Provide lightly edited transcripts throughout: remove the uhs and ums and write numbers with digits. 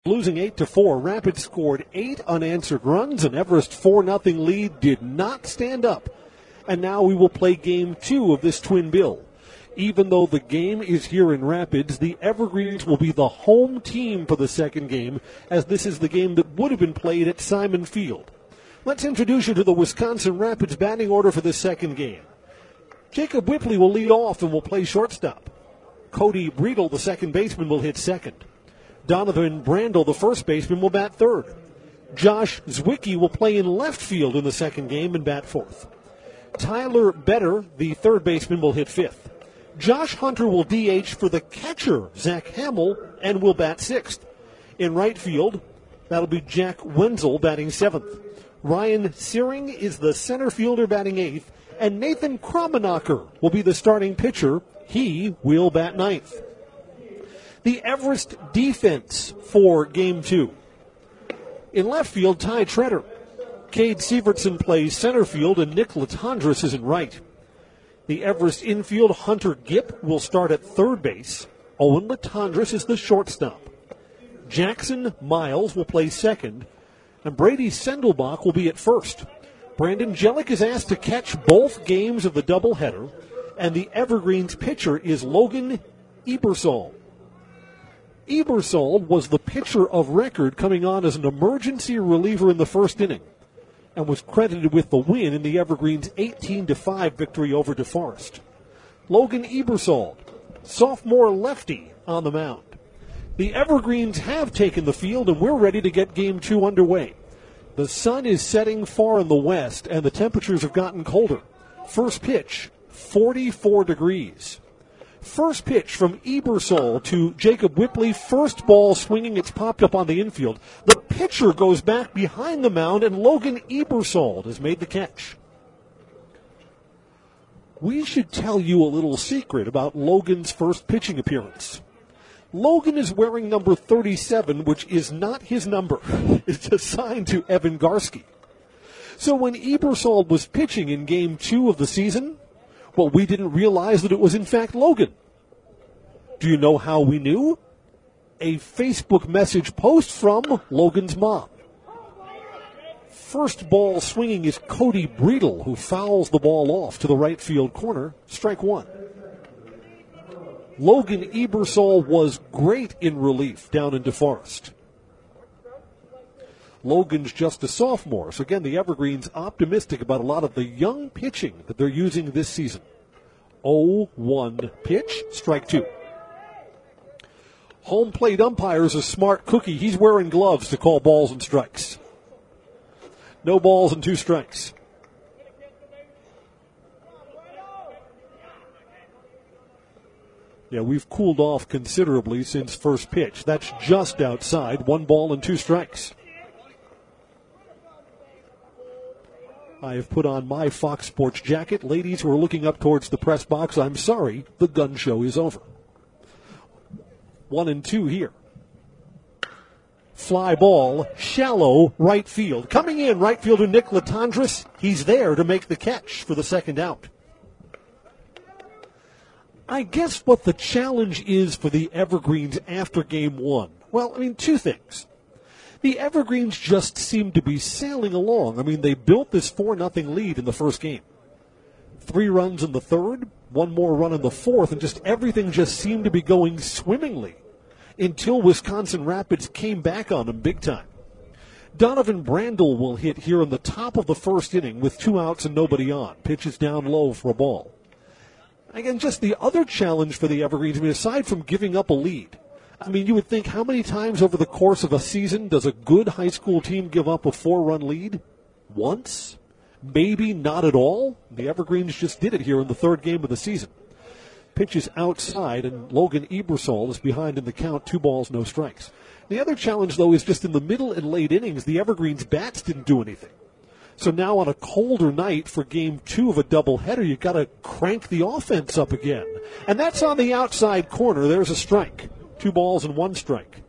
losing 8-4. Rapids scored 8 unanswered runs. An Everest 4-0 lead did not stand up. And now we will play Game 2 of this twin bill. Even though the game is here in Rapids, the Evergreens will be the home team for the second game, as this is the game that would have been played at Simon Field. Let's introduce you to the Wisconsin Rapids batting order for this second game. Jacob Whipley will lead off and will play shortstop. Cody Breedle, the second baseman, will hit second. Donovan Brandel, the first baseman, will bat third. Josh Zwicky will play in left field in the second game and bat fourth. Tyler Better, the third baseman, will hit fifth. Josh Hunter will DH for the catcher, Zach Hamill, and will bat sixth. In right field, that'll be Jack Wenzel batting seventh. Ryan Searing is the center fielder batting eighth, and Nathan Kromenacher will be the starting pitcher. He will bat ninth. The Everest defense for Game 2. In left field, Ty Treader. Cade Sievertson plays center field, and Nick Latondras is in right. The Everest infield, Hunter Gipp will start at third base. Owen Latondras is the shortstop. Jackson Miles will play second, and Brady Sendelbach will be at first. Brandon Jellick is asked to catch both games of the doubleheader, and the Evergreens pitcher is Logan Ebersol. Ebersol was the pitcher of record coming on as an emergency reliever in the first inning, and was credited with the win in the Evergreens' 18-5 victory over DeForest. Logan Ebersol, sophomore lefty, on the mound. The Evergreens have taken the field, and we're ready to get Game 2 underway. The sun is setting far in the west, and the temperatures have gotten colder. First pitch, 44 degrees. First pitch from Ebersol to Jacob Whipley. First ball swinging. It's popped up on the infield. The pitcher goes back behind the mound, and Logan Ebersol has made the catch. We should tell you a little secret about Logan's first pitching appearance. Logan is wearing number 37, which is not his number. It's assigned to Evan Garski. So when Ebersol was pitching in Game 2 of the season, well, we didn't realize that it was in fact Logan. Do you know how we knew? A Facebook message post from Logan's mom. First ball swinging is Cody Breedle, who fouls the ball off to the right field corner. Strike one. Logan Ebersol was great in relief down in DeForest. Logan's just a sophomore, so again, the Evergreens optimistic about a lot of the young pitching that they're using this season. 0-1 pitch, strike two. Home plate umpire is a smart cookie. He's wearing gloves to call balls and strikes. No balls and two strikes. Yeah, we've cooled off considerably since first pitch. That's just outside. 1 ball and 2 strikes. I have put on my Fox Sports jacket. Ladies who are looking up towards the press box, I'm sorry, the gun show is over. 1-2 here. Fly ball, shallow right field. Coming in, right fielder Nick Latondras. He's there to make the catch for the second out. I guess what the challenge is for the Evergreens after Game 1. Well, two things. The Evergreens just seem to be sailing along. They built this 4-0 lead in the first game. 3 runs in the third, 1 more run in the fourth, and just everything just seemed to be going swimmingly until Wisconsin Rapids came back on them big time. Donovan Brandel will hit here in the top of the first inning with 2 outs and nobody on. Pitches down low for a ball. Again, just the other challenge for the Evergreens, aside from giving up a lead, you would think how many times over the course of a season does a good high school team give up a 4-run lead? Once? Maybe not at all? The Evergreens just did it here in the third game of the season. Pitch is outside, and Logan Ebersol is behind in the count, 2 balls, no strikes. The other challenge, though, is just in the middle and late innings, the Evergreens bats didn't do anything. So now on a colder night for Game 2 of a doubleheader, you've got to crank the offense up again. And that's on the outside corner. There's a strike. 2 balls and 1 strike.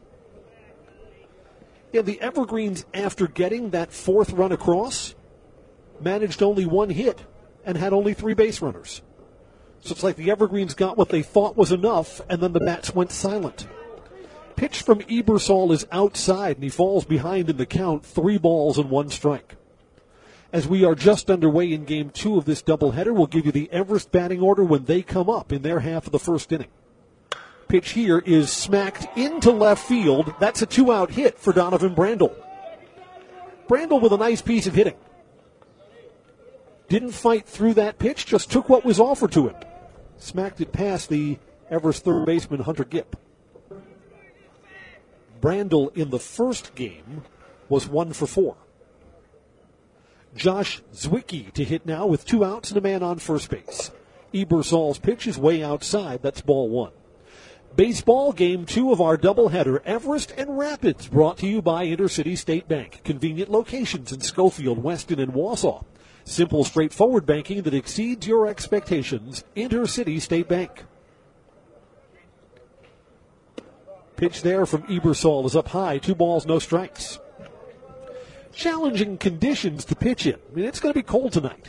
Yeah, the Evergreens, after getting that 4th run across, managed only 1 hit and had only 3 base runners. So it's like the Evergreens got what they thought was enough, and then the bats went silent. Pitch from Ebersol is outside, and he falls behind in the count, 3 balls and 1 strike. As we are just underway in Game 2 of this doubleheader, we'll give you the Everest batting order when they come up in their half of the first inning. Pitch here is smacked into left field. That's a 2-out hit for Donovan Brandel. Brandel with a nice piece of hitting. Didn't fight through that pitch, just took what was offered to him. Smacked it past the Everest third baseman, Hunter Gipp. Brandel in the first game was 1 for 4. Josh Zwicky to hit now with 2 outs and a man on first base. Ebersol's pitch is way outside. That's ball 1. Baseball, Game 2 of our doubleheader, Everest and Rapids, brought to you by Intercity State Bank. Convenient locations in Schofield, Weston, and Wausau. Simple, straightforward banking that exceeds your expectations. Intercity State Bank. Pitch there from Ebersol is up high. 2 balls, no strikes. Challenging conditions to pitch in. I mean, it's going to be cold tonight.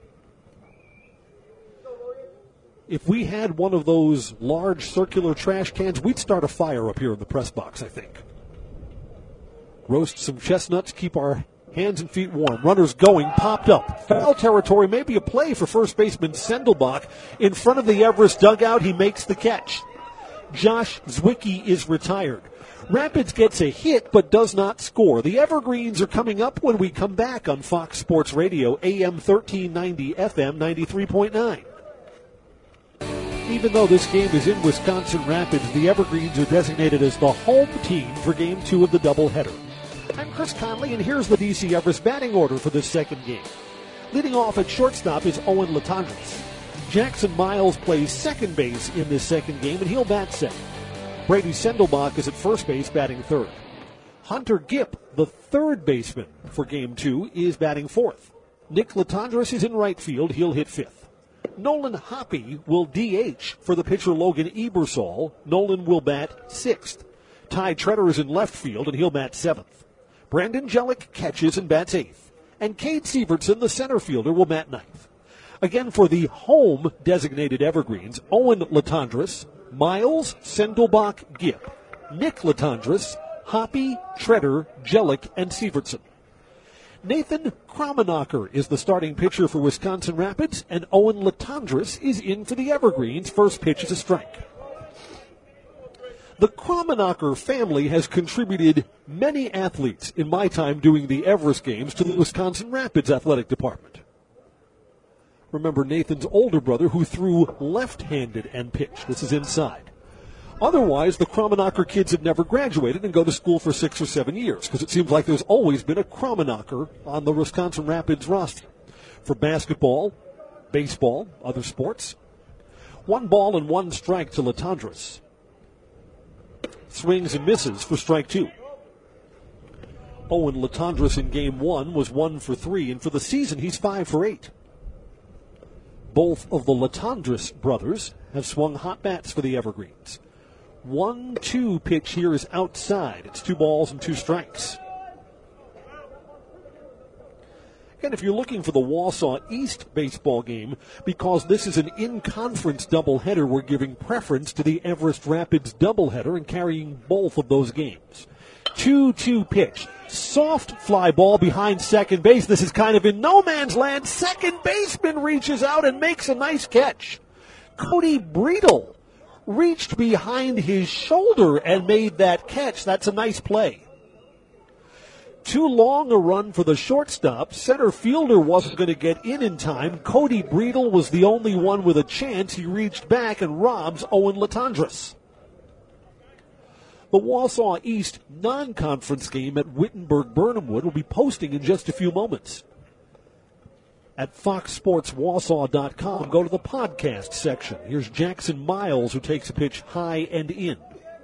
If we had one of those large circular trash cans, we'd start a fire up here in the press box, I think. Roast some chestnuts, keep our hands and feet warm. Runners going, popped up. Foul territory, maybe a play for first baseman Sendelbach. In front of the Everest dugout, he makes the catch. Josh Zwicky is retired. Rapids gets a hit but does not score. The Evergreens are coming up when we come back on Fox Sports Radio, AM 1390, FM 93.9. Even though this game is in Wisconsin Rapids, the Evergreens are designated as the home team for Game 2 of the doubleheader. I'm Chris Conley, and here's the DC Everest batting order for this second game. Leading off at shortstop is Owen Latendresse. Jackson Miles plays second base in this second game, and he'll bat second. Brady Sendelbach is at first base, batting third. Hunter Gipp, the third baseman for Game 2, is batting fourth. Nick Latendresse is in right field. He'll hit fifth. Nolan Hoppe will DH for the pitcher Logan Ebersol. Nolan will bat sixth. Ty Treader is in left field, and he'll bat seventh. Brandon Jellick catches and bats eighth. And Cade Severson, the center fielder, will bat ninth. Again, for the home designated Evergreens, Owen Latendresse, Miles, Sendelbach, Gipp, Nick Latendresse, Hoppe, Treader, Jellick, and Severson. Nathan Kramenacher is the starting pitcher for Wisconsin Rapids, and Owen Latendresse is in for the Evergreens. First pitch is a strike. The Kramenacher family has contributed many athletes in my time doing the Everest Games to the Wisconsin Rapids athletic department. Remember Nathan's older brother who threw left-handed and pitched. This is inside. Otherwise, the Kramenacher kids have never graduated and go to school for 6 or 7 years because it seems like there's always been a Kramenacher on the Wisconsin Rapids roster. For basketball, baseball, other sports, 1 ball and 1 strike to Latendresse. Swings and misses for strike 2. Owen Latendresse in Game 1 was 1 for 3, and for the season he's 5 for 8. Both of the Latendresse brothers have swung hot bats for the Evergreens. 1-2 pitch here is outside. It's 2 balls and 2 strikes. And if you're looking for the Wausau East baseball game, because this is an in-conference doubleheader, we're giving preference to the Everest Rapids doubleheader and carrying both of those games. 2-2 pitch. Soft fly ball behind second base. This is kind of in no man's land. Second baseman reaches out and makes a nice catch. Cody Breedle reached behind his shoulder and made that catch. That's a nice play. Too long a run for the shortstop. Center fielder wasn't going to get in time. Cody Breedle was the only one with a chance. He reached back and robs Owen Latendresse. The Wausau East non-conference game at Wittenberg-Burnhamwood will be posting in just a few moments. At foxsportswausau.com, go to the podcast section. Here's Jackson Miles, who takes a pitch high and in.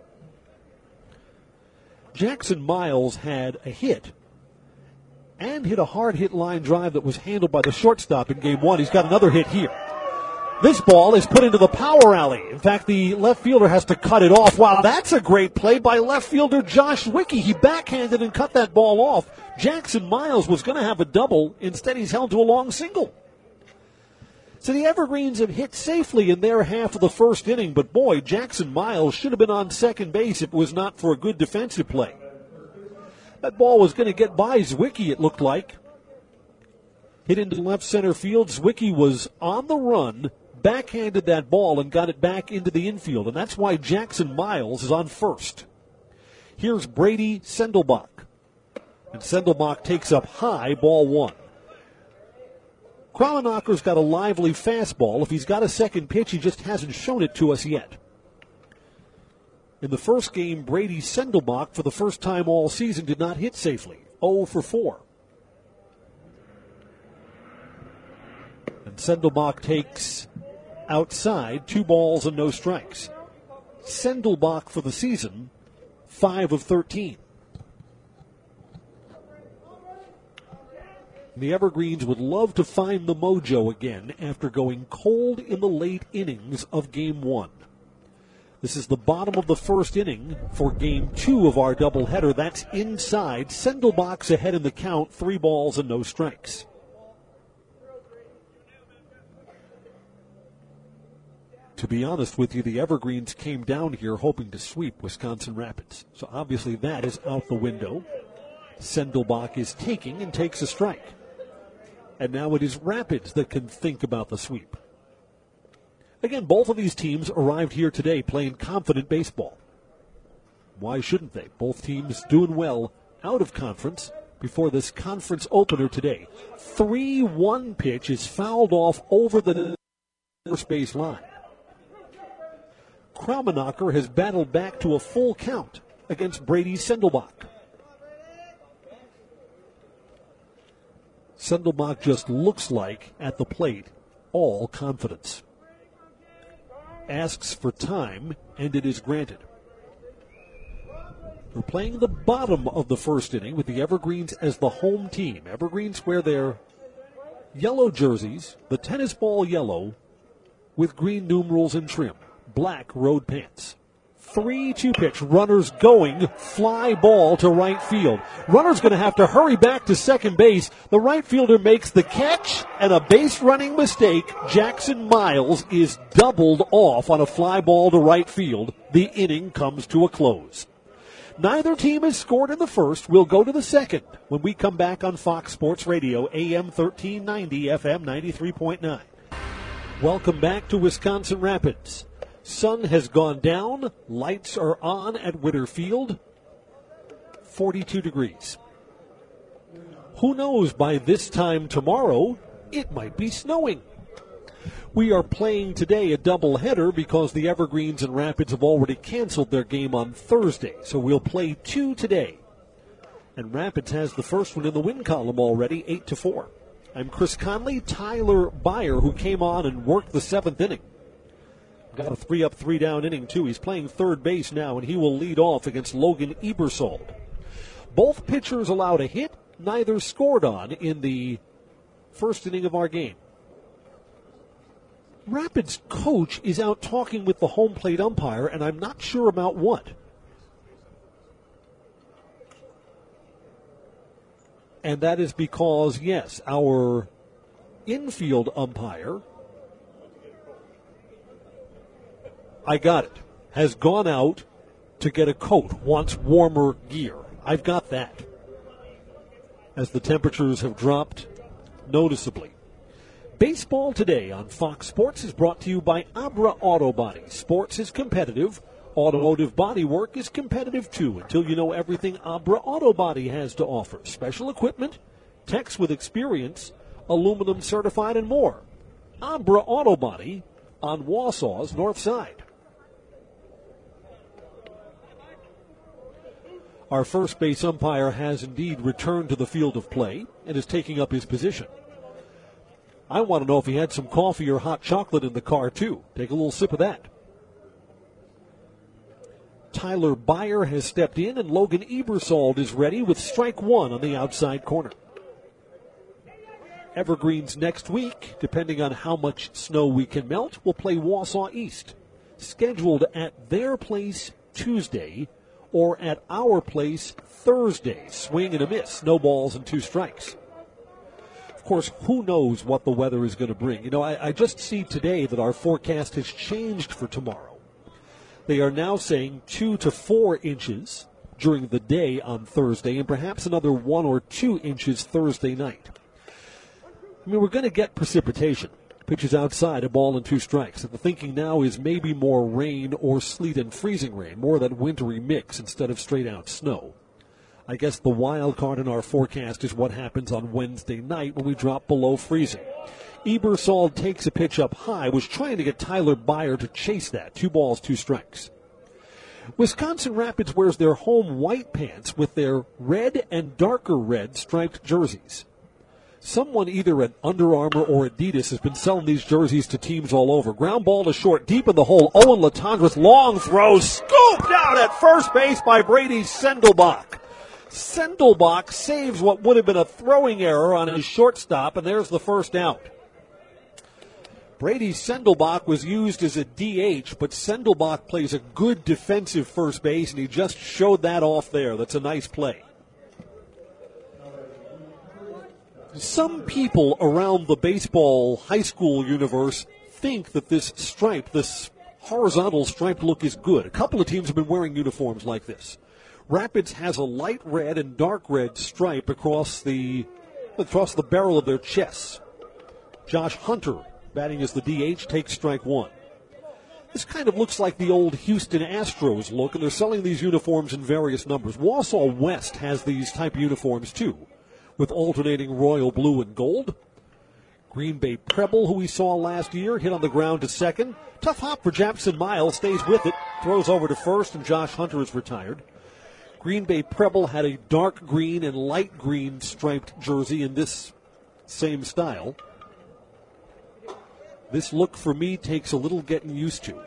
Jackson Miles had a hit and hit a hard hit line drive that was handled by the shortstop in Game 1. He's got another hit here. This ball is put into the power alley. In fact, the left fielder has to cut it off. Wow, that's a great play by left fielder Josh Zwicky. He backhanded and cut that ball off. Jackson Miles was going to have a double. Instead, he's held to a long single. So the Evergreens have hit safely in their half of the first inning, but boy, Jackson Miles should have been on second base if it was not for a good defensive play. That ball was going to get by Zwicky, it looked like. Hit into left center field. Zwicky was on the run, backhanded that ball, and got it back into the infield, and that's why Jackson Miles is on first. Here's Brady Sendelbach. And Sendelbach takes up high, ball one. Kraumenacker's got a lively fastball. If he's got a second pitch, he just hasn't shown it to us yet. In the first game, Brady Sendelbach, for the first time all season, did not hit safely. 0 for 4. And Sendelbach takes outside, 2 balls and no strikes. Sendelbach for the season, 5 of 13. The Evergreens would love to find the mojo again after going cold in the late innings of Game 1. This is the bottom of the first inning for Game 2 of our doubleheader. That's inside. Sendelbach's ahead in the count, 3 balls and no strikes. To be honest with you, the Evergreens came down here hoping to sweep Wisconsin Rapids. So obviously that is out the window. Sendelbach is taking and takes a strike. And now it is Rapids that can think about the sweep. Again, both of these teams arrived here today playing confident baseball. Why shouldn't they? Both teams doing well out of conference before this conference opener today. 3-1 pitch is fouled off over the first base line. Kraumenacker has battled back to a full count against Brady Sendelbach. Sendelbach just looks like, at the plate, all confidence. Asks for time, and it is granted. We're playing the bottom of the first inning with the Evergreens as the home team. Evergreens wear their yellow jerseys, the tennis ball yellow, with green numerals and trim, black road pants. 3-2 pitch, runners going, fly ball to right field. Runner's going to have to hurry back to second base. The right fielder makes the catch, and a base running mistake. Jackson Miles is doubled off on a fly ball to right field. The inning comes to a close. Neither team has scored in the first. We'll go to the second when we come back on Fox Sports Radio, AM 1390, FM 93.9. Welcome back to Wisconsin Rapids. Sun has gone down. Lights are on at Witter Field. 42 degrees. Who knows, by this time tomorrow, it might be snowing. We are playing today a doubleheader because the Evergreens and Rapids have already canceled their game on Thursday. So we'll play 2 today. And Rapids has the first one in the win column already, 8-4. I'm Chris Conley. Tyler Byer, who came on and worked the 7th inning. Got a 3-up, 3-down inning, too. He's playing third base now, and he will lead off against Logan Ebersold. Both pitchers allowed a hit. Neither scored on in the first inning of our game. Rapids coach is out talking with the home plate umpire, and I'm not sure about what. And that is because, yes, our infield umpire, I got it, has gone out to get a coat, wants warmer gear. I've got that. As the temperatures have dropped noticeably. Baseball Today on Fox Sports is brought to you by Abra Auto Body. Sports is competitive. Automotive body work is competitive, too, until you know everything Abra Auto Body has to offer. Special equipment, techs with experience, aluminum certified, and more. Abra Auto Body on Wausau's North Side. Our first base umpire has indeed returned to the field of play and is taking up his position. I want to know if he had some coffee or hot chocolate in the car, too. Take a little sip of that. Tyler Byer has stepped in, and Logan Ebersold is ready with strike 1 on the outside corner. Evergreens next week, depending on how much snow we can melt, will play Wausau East. Scheduled at their place Tuesday, or at our place Thursday. Swing and a miss, no balls and 2 strikes. Of course, who knows what the weather is going to bring. You know, I just see today that our forecast has changed for tomorrow. They are now saying 2 to 4 inches during the day on Thursday, and perhaps another 1 or 2 inches Thursday night. I mean, we're going to get precipitation. Pitches outside, a ball and 2 strikes. And the thinking now is maybe more rain or sleet and freezing rain, more of that wintry mix instead of straight-out snow. I guess the wild card in our forecast is what happens on Wednesday night when we drop below freezing. Ebersol takes a pitch up high, was trying to get Tyler Byer to chase that. 2 balls, 2 strikes. Wisconsin Rapids wears their home white pants with their red and darker red striped jerseys. Someone either at Under Armour or Adidas has been selling these jerseys to teams all over. Ground ball to short, deep in the hole. Owen Latendresse, long throw, scooped out at first base by Brady Sendelbach. Sendelbach saves what would have been a throwing error on his shortstop, and there's the first out. Brady Sendelbach was used as a DH, but Sendelbach plays a good defensive first base, and he just showed that off there. That's a nice play. Some people around the baseball high school universe think that this stripe, this horizontal striped look is good. A couple of teams have been wearing uniforms like this. Rapids has a light red and dark red stripe across the barrel of their chests. Josh Hunter, batting as the DH, takes strike 1. This kind of looks like the old Houston Astros look, and they're selling these uniforms in various numbers. Wausau West has these type uniforms too, with alternating royal blue and gold. Green Bay Preble, who we saw last year, hit on the ground to second. Tough hop for Japson Miles, stays with it, throws over to first, and Josh Hunter is retired. Green Bay Preble had a dark green and light green striped jersey in this same style. This look for me takes a little getting used to.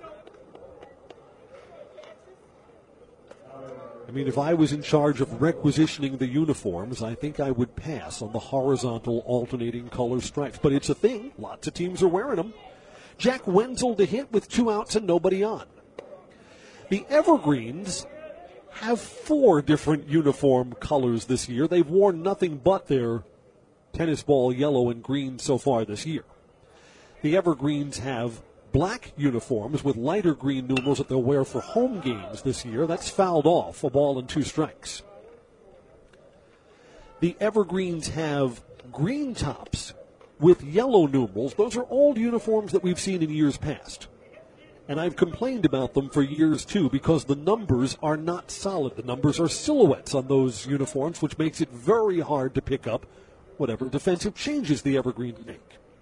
I mean, if I was in charge of requisitioning the uniforms, I think I would pass on the horizontal alternating color stripes. But it's a thing. Lots of teams are wearing them. Jack Wenzel to hit with 2 outs and nobody on. The Evergreens have 4 different uniform colors this year. They've worn nothing but their tennis ball yellow and green so far this year. The Evergreens have black uniforms with lighter green numerals that they'll wear for home games this year. That's fouled off, a ball and 2 strikes. The Evergreens have green tops with yellow numerals. Those are old uniforms that we've seen in years past. And I've complained about them for years, too, because the numbers are not solid. The numbers are silhouettes on those uniforms, which makes it very hard to pick up whatever defensive changes the Evergreens make.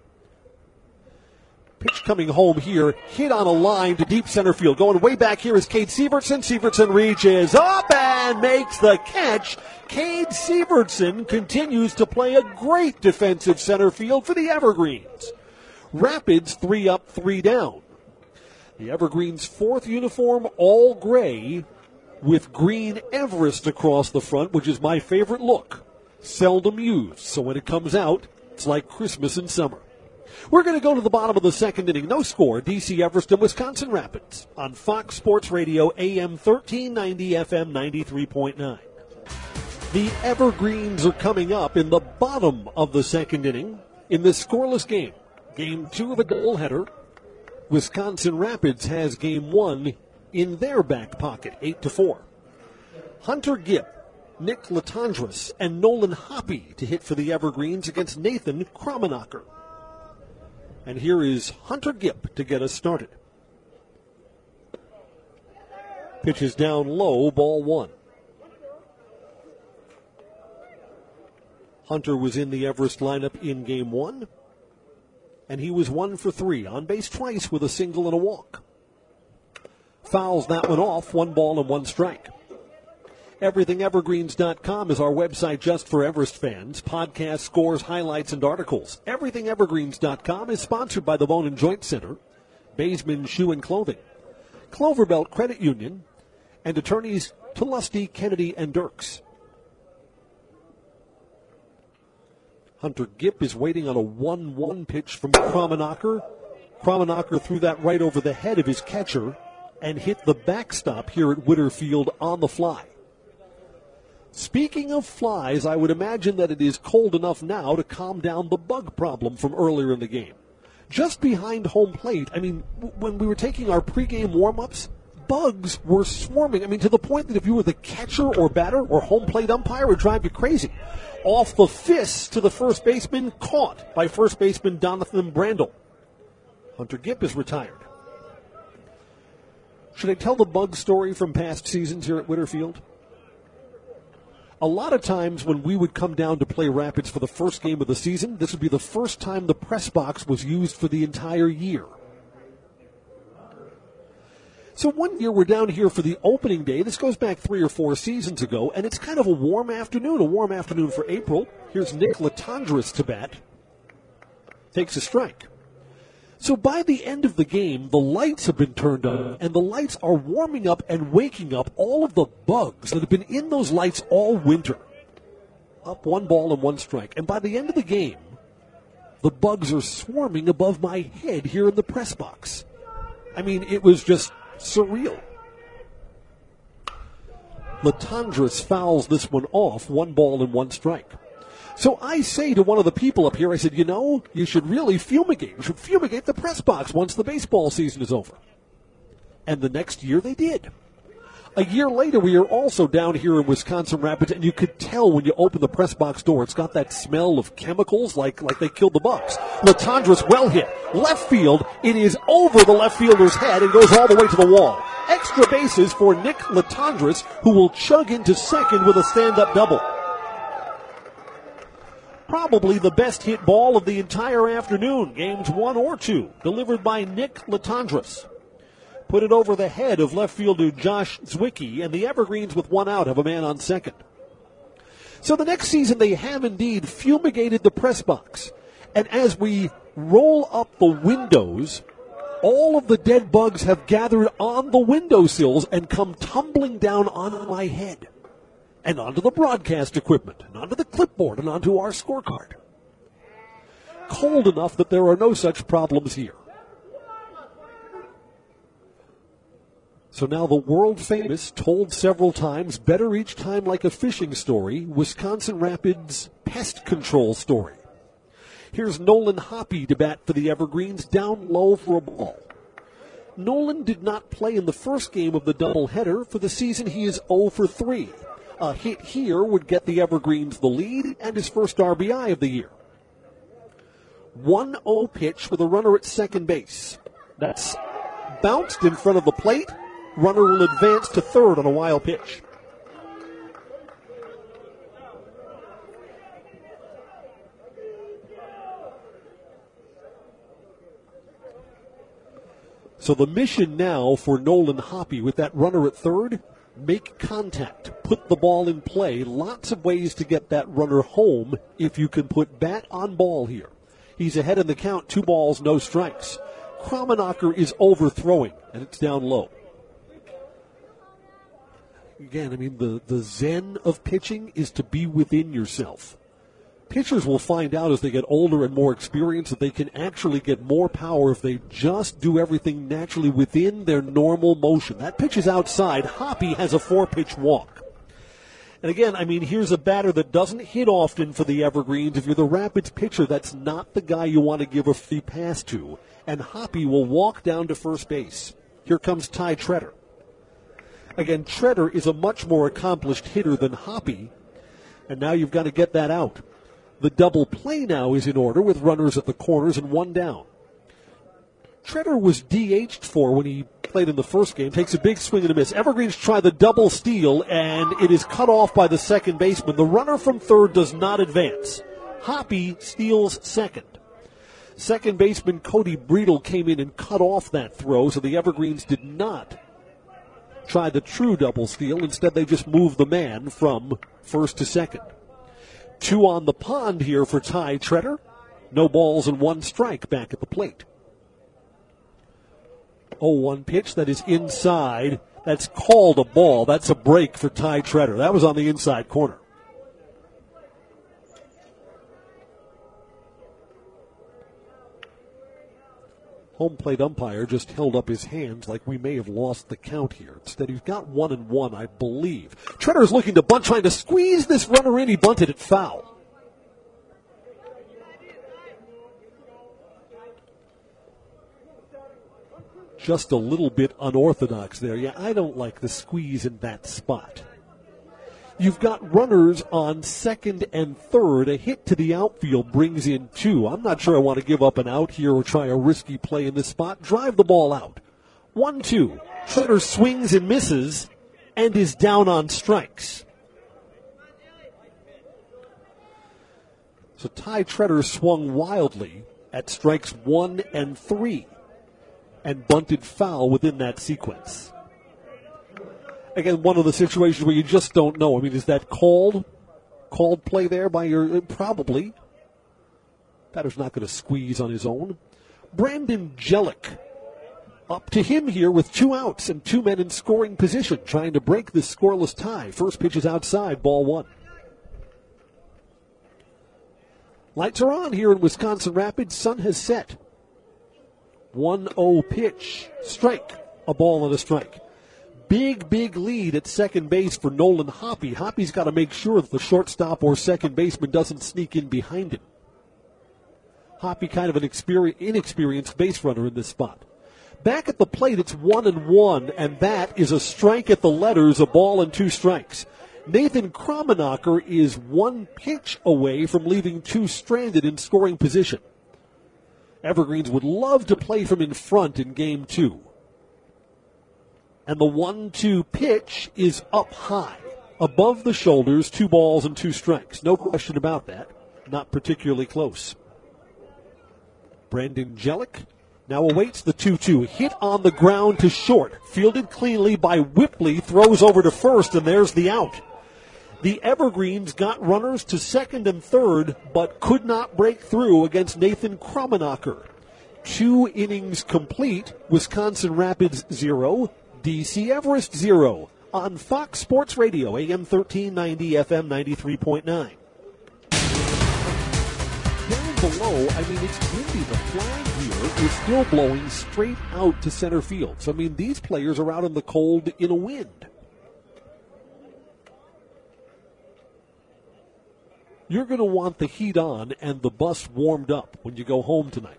Pitch coming home here, hit on a line to deep center field. Going way back here is Cade Severson. Severson reaches up and makes the catch. Cade Severson continues to play a great defensive center field for the Evergreens. Rapids 3 up, 3 down. The Evergreens' 4th uniform, all gray, with green Everest across the front, which is my favorite look. Seldom used, so when it comes out, it's like Christmas in summer. We're going to go to the bottom of the second inning. No score, DC Everest and Wisconsin Rapids on Fox Sports Radio, AM 1390, FM 93.9. The Evergreens are coming up in the bottom of the second inning in this scoreless game. Game 2 of a doubleheader. Wisconsin Rapids has game 1 in their back pocket, 8-4. Hunter Gipp, Nick Latendresse, and Nolan Hoppe to hit for the Evergreens against Nathan Kramenacher. And here is Hunter Gipp to get us started. Pitch is down low, ball 1. Hunter was in the Everest lineup in game 1. And he was 1 for 3, on base twice with a single and a walk. Fouls that one off, 1 ball and 1 strike. EverythingEvergreens.com is our website just for Everest fans. Podcasts, scores, highlights, and articles. EverythingEvergreens.com is sponsored by the Bone and Joint Center, Baseman Shoe and Clothing, Cloverbelt Credit Union, and attorneys Lusty, Kennedy, and Dirks. Hunter Gipp is waiting on a 1-1 pitch from Kramenacher. Kramenacher threw that right over the head of his catcher and hit the backstop here at Witter Field on the fly. speaking of flies, I would imagine that it is cold enough now to calm down the bug problem from earlier in the game. Just behind home plate, I mean, when we were taking our pregame warm-ups, bugs were swarming. I mean, to the point that if you were the catcher or batter or home plate umpire, it would drive you crazy. Off the fists to the first baseman, caught by first baseman Donathan Brandel. Hunter Gipp is retired. Should I tell the bug story from past seasons here at Whitterfield? A lot of times when we would come down to play Rapids for the first game of the season, this would be the first time the press box was used for the entire year. So one year we're down here for the opening day. This goes back 3 or 4 seasons ago, and it's kind of a warm afternoon for April. Here's Nick Latendresse to bat. Takes a strike. So by the end of the game, the lights have been turned on, and the lights are warming up and waking up all of the bugs that have been in those lights all winter. Up 1 ball and 1 strike. And by the end of the game, the bugs are swarming above my head here in the press box. I mean, it was just surreal. Latendresse fouls this one off, 1 ball and 1 strike. So I say to one of the people up here, I said, you should really fumigate. You should fumigate the press box once the baseball season is over. And the next year they did. A year later, we are also down here in Wisconsin Rapids, and you could tell when you open the press box door, it's got that smell of chemicals like they killed the bugs. Latendresse well hit. Left field, it is over the left fielder's head and goes all the way to the wall. Extra bases for Nick Latendresse, who will chug into second with a stand-up double. Probably the best hit ball of the entire afternoon, games 1 or 2, delivered by Nick Latendresse. Put it over the head of left fielder Josh Zwicky, and the Evergreens with 1 out have a man on second. So the next season they have indeed fumigated the press box. And as we roll up the windows, all of the dead bugs have gathered on the windowsills and come tumbling down on my head, and onto the broadcast equipment, and onto the clipboard, and onto our scorecard. Cold enough that there are no such problems here. So now the world-famous, told several times, better each time like a fishing story, Wisconsin Rapids pest control story. Here's Nolan Hoppe to bat for the Evergreens, down low for a ball. Nolan did not play in the first game of the doubleheader. For the season, he is 0 for 3. A hit here would get the Evergreens the lead and his first RBI of the year. 1-0 pitch with a runner at second base. That's bounced in front of the plate. Runner will advance to third on a wild pitch. So the mission now for Nolan Hoppe with that runner at third, make contact, put the ball in play. Lots of ways to get that runner home if you can put bat on ball here. He's ahead in the count, 2 balls, no strikes. Kramenacher is overthrowing, and it's down low. Again, I mean, the zen of pitching is to be within yourself. Pitchers will find out as they get older and more experienced that they can actually get more power if they just do everything naturally within their normal motion. That pitch is outside. Hoppe has a 4-pitch walk. And again, I mean, here's a batter that doesn't hit often for the Evergreens. If you're the Rapids pitcher, that's not the guy you want to give a free pass to. And Hoppe will walk down to first base. Here comes Ty Tretter. Again, Tretter is a much more accomplished hitter than Hoppe, and now you've got to get that out. The double play now is in order with runners at the corners and 1 down. Tretter was DH'd for when he played in the first game. Takes a big swing and a miss. Evergreens try the double steal, and it is cut off by the second baseman. The runner from third does not advance. Hoppe steals second. Second baseman Cody Breedel came in and cut off that throw, so the Evergreens did not try the true double steal. Instead, they just moved the man from first to second. 2 on the pond here for Ty Tretter. No balls and 1 strike back at the plate. 0-1 pitch that is inside. That's called a ball. That's a break for Ty Tretter. That was on the inside corner. Home plate umpire just held up his hands like we may have lost the count here. Instead, he's got 1-1, I believe. Tretter's looking to bunt, trying to squeeze this runner in. He bunted it foul. Just a little bit unorthodox there. Yeah, I don't like the squeeze in that spot. You've got runners on second and third. A hit to the outfield brings in 2. I'm not sure I want to give up an out here or try a risky play in this spot. Drive the ball out. 1-2. Tretter swings and misses and is down on strikes. So Ty Tretter swung wildly at strikes 1 and 3 and bunted foul within that sequence. Again, one of the situations where you just don't know. I mean, is that called play there by your, probably. Batter's not going to squeeze on his own. Brandon Jellick, up to him here with 2 outs and 2 men in scoring position, trying to break this scoreless tie. First pitch is outside, ball 1. Lights are on here in Wisconsin Rapids. Sun has set. 1-0 pitch, strike, a ball and a strike. Big lead at second base for Nolan Hoppe. Hoppe's got to make sure that the shortstop or second baseman doesn't sneak in behind him. Hoppe kind of an inexperienced base runner in this spot. Back at the plate, it's 1-1, and that is a strike at the letters, a ball and 2 strikes. Nathan Kramenacher is 1 pitch away from leaving 2 stranded in scoring position. Evergreens would love to play from in front in game 2. And the 1-2 pitch is up high, above the shoulders, 2 balls and 2 strikes. No question about that. Not particularly close. Brandon Jellick now awaits the 2-2. Hit on the ground to short. Fielded cleanly by Whipley. Throws over to first, and there's the out. The Evergreens got runners to second and third, but could not break through against Nathan Kramenacher. 2 innings complete. Wisconsin Rapids 0. DC Everest 0 on Fox Sports Radio, AM 1390, FM 93.9. Down below, I mean, it's windy. The flag here is still blowing straight out to center field. So, I mean, these players are out in the cold in a wind. You're going to want the heat on and the bus warmed up when you go home tonight.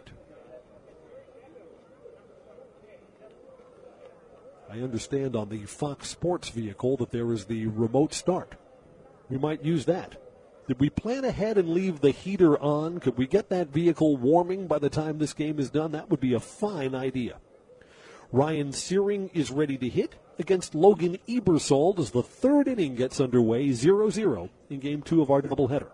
I understand on the Fox Sports vehicle that there is the remote start. We might use that. Did we plan ahead and leave the heater on? Could we get that vehicle warming by the time this game is done? That would be a fine idea. Ryan Searing is ready to hit against Logan Ebersold as the 3rd inning gets underway, 0-0 in game 2 of our doubleheader.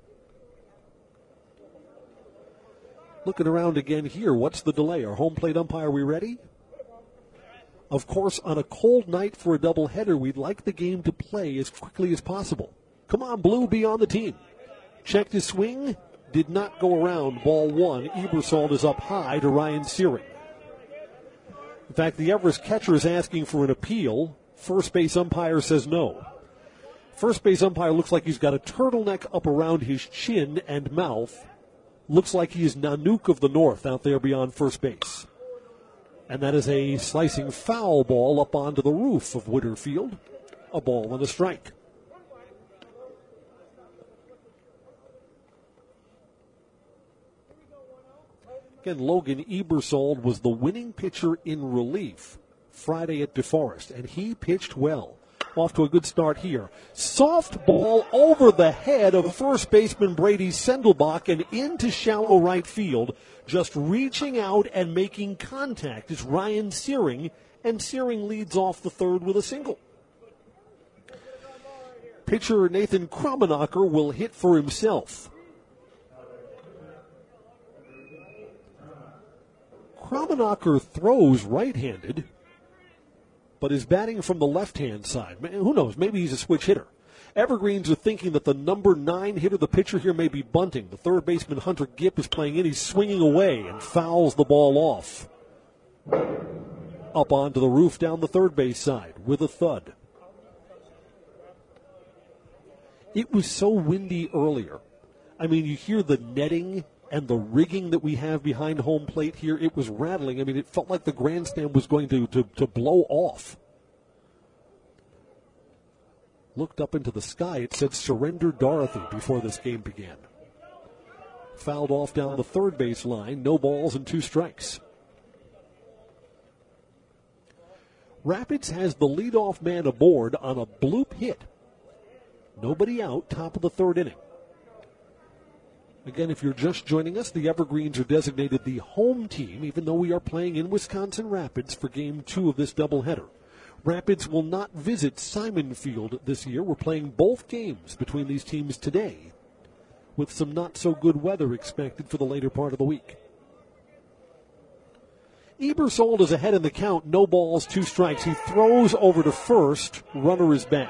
Looking around again here, what's the delay? Our home plate umpire, we ready? Of course, on a cold night for a doubleheader, we'd like the game to play as quickly as possible. Come on, Blue, be on the team. Checked his swing, did not go around. Ball 1. Ebersold is up high to Ryan Searing. In fact, the Everest catcher is asking for an appeal. First base umpire says no. First base umpire looks like he's got a turtleneck up around his chin and mouth. Looks like he is Nanook of the North out there beyond first base. And that is a slicing foul ball up onto the roof of Witterfield. A ball and a strike. Again, Logan Ebersold was the winning pitcher in relief Friday at DeForest, and he pitched well. Off to a good start here. Soft ball over the head of first baseman Brady Sendelbach and into shallow right field. Just reaching out and making contact is Ryan Searing, and Searing leads off the 3rd with a single. Pitcher Nathan Kramenacher will hit for himself. Kramenacher throws right-handed, but is batting from the left-hand side. Who knows? Maybe he's a switch hitter. Evergreens are thinking that the number 9 hitter, the pitcher here, may be bunting. The 3rd baseman, Hunter Gipp, is playing in. He's swinging away and fouls the ball off. Up onto the roof down the 3rd base side with a thud. It was so windy earlier. I mean, you hear the netting and the rigging that we have behind home plate here, it was rattling. I mean, it felt like the grandstand was going to blow off. Looked up into the sky. It said, "Surrender Dorothy," before this game began. Fouled off down the third base line. No balls and 2 strikes. Rapids has the leadoff man aboard on a bloop hit. Nobody out, top of the third inning. Again, if you're just joining us, the Evergreens are designated the home team, even though we are playing in Wisconsin Rapids for Game 2 of this doubleheader. Rapids will not visit Simon Field this year. We're playing both games between these teams today, with some not-so-good weather expected for the later part of the week. Ebersold is ahead in the count. No balls, 2 strikes. He throws over to first. Runner is back.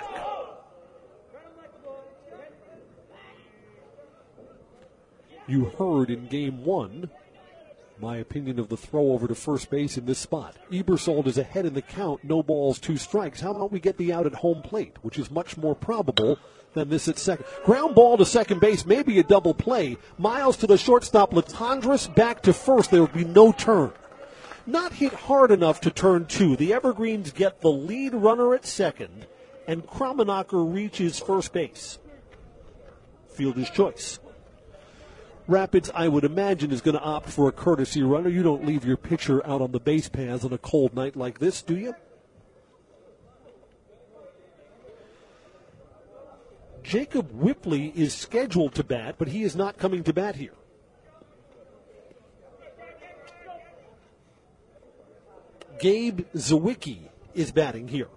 You heard in Game 1 my opinion of the throw over to first base in this spot. Ebersold is ahead in the count. No balls, 2 strikes. How about we get the out at home plate, which is much more probable than this at second. Ground ball to second base, maybe a double play. Miles to the shortstop. Latondras back to first. There will be no turn. Not hit hard enough to turn 2. The Evergreens get the lead runner at second, and Kramenacher reaches first base. Fielder's choice. Rapids, I would imagine, is going to opt for a courtesy runner. You don't leave your pitcher out on the base paths on a cold night like this, do you? Jacob Whipley is scheduled to bat, but he is not coming to bat here. Gabe Zawicki is batting here,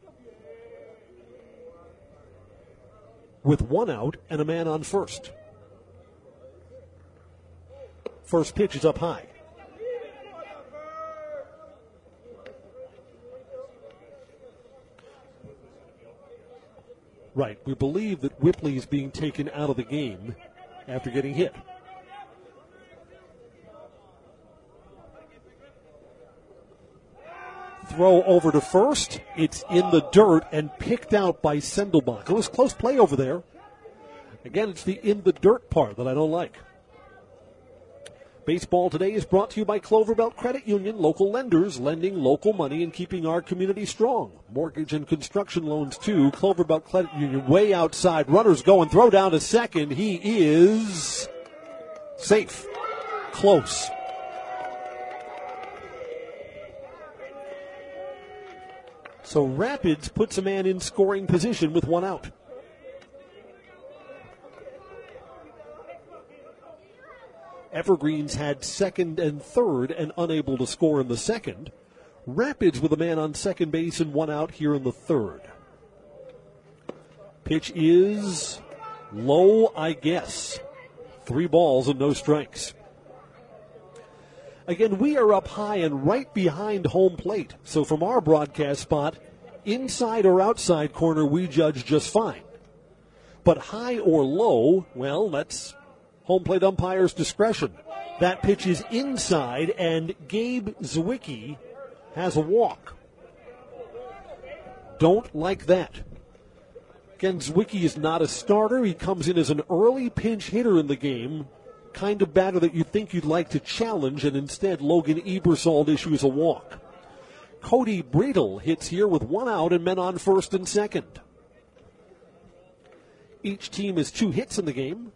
with 1 out and a man on first. First pitch is up high. Right, we believe that Whipley is being taken out of the game after getting hit. Throw over to first. It's in the dirt and picked out by Sendelbach. It was close play over there. Again, it's the in the dirt part that I don't like. Baseball today is brought to you by Clover Belt Credit Union, local lenders lending local money and keeping our community strong. Mortgage and construction loans too. Clover Belt Credit Union way outside. Runners going, throw down to second. He is safe. Close. So Rapids puts a man in scoring position with 1 out. Evergreens had second and third and unable to score in the second. Rapids with a man on second base and 1 out here in the third. Pitch is low, I guess. 3 balls and no strikes. Again, we are up high and right behind home plate. So from our broadcast spot, inside or outside corner, we judge just fine. But high or low, well, that's home plate umpire's discretion. That pitch is inside, and Gabe Zawicki has a walk. Don't like that. Again, Zawicki is not a starter. He comes in as an early pinch hitter in the game, kind of batter that you think you'd like to challenge, and instead Logan Ebersold issues a walk. Cody Bredel hits here with 1 out and men on first and second. Each team has 2 hits in the game.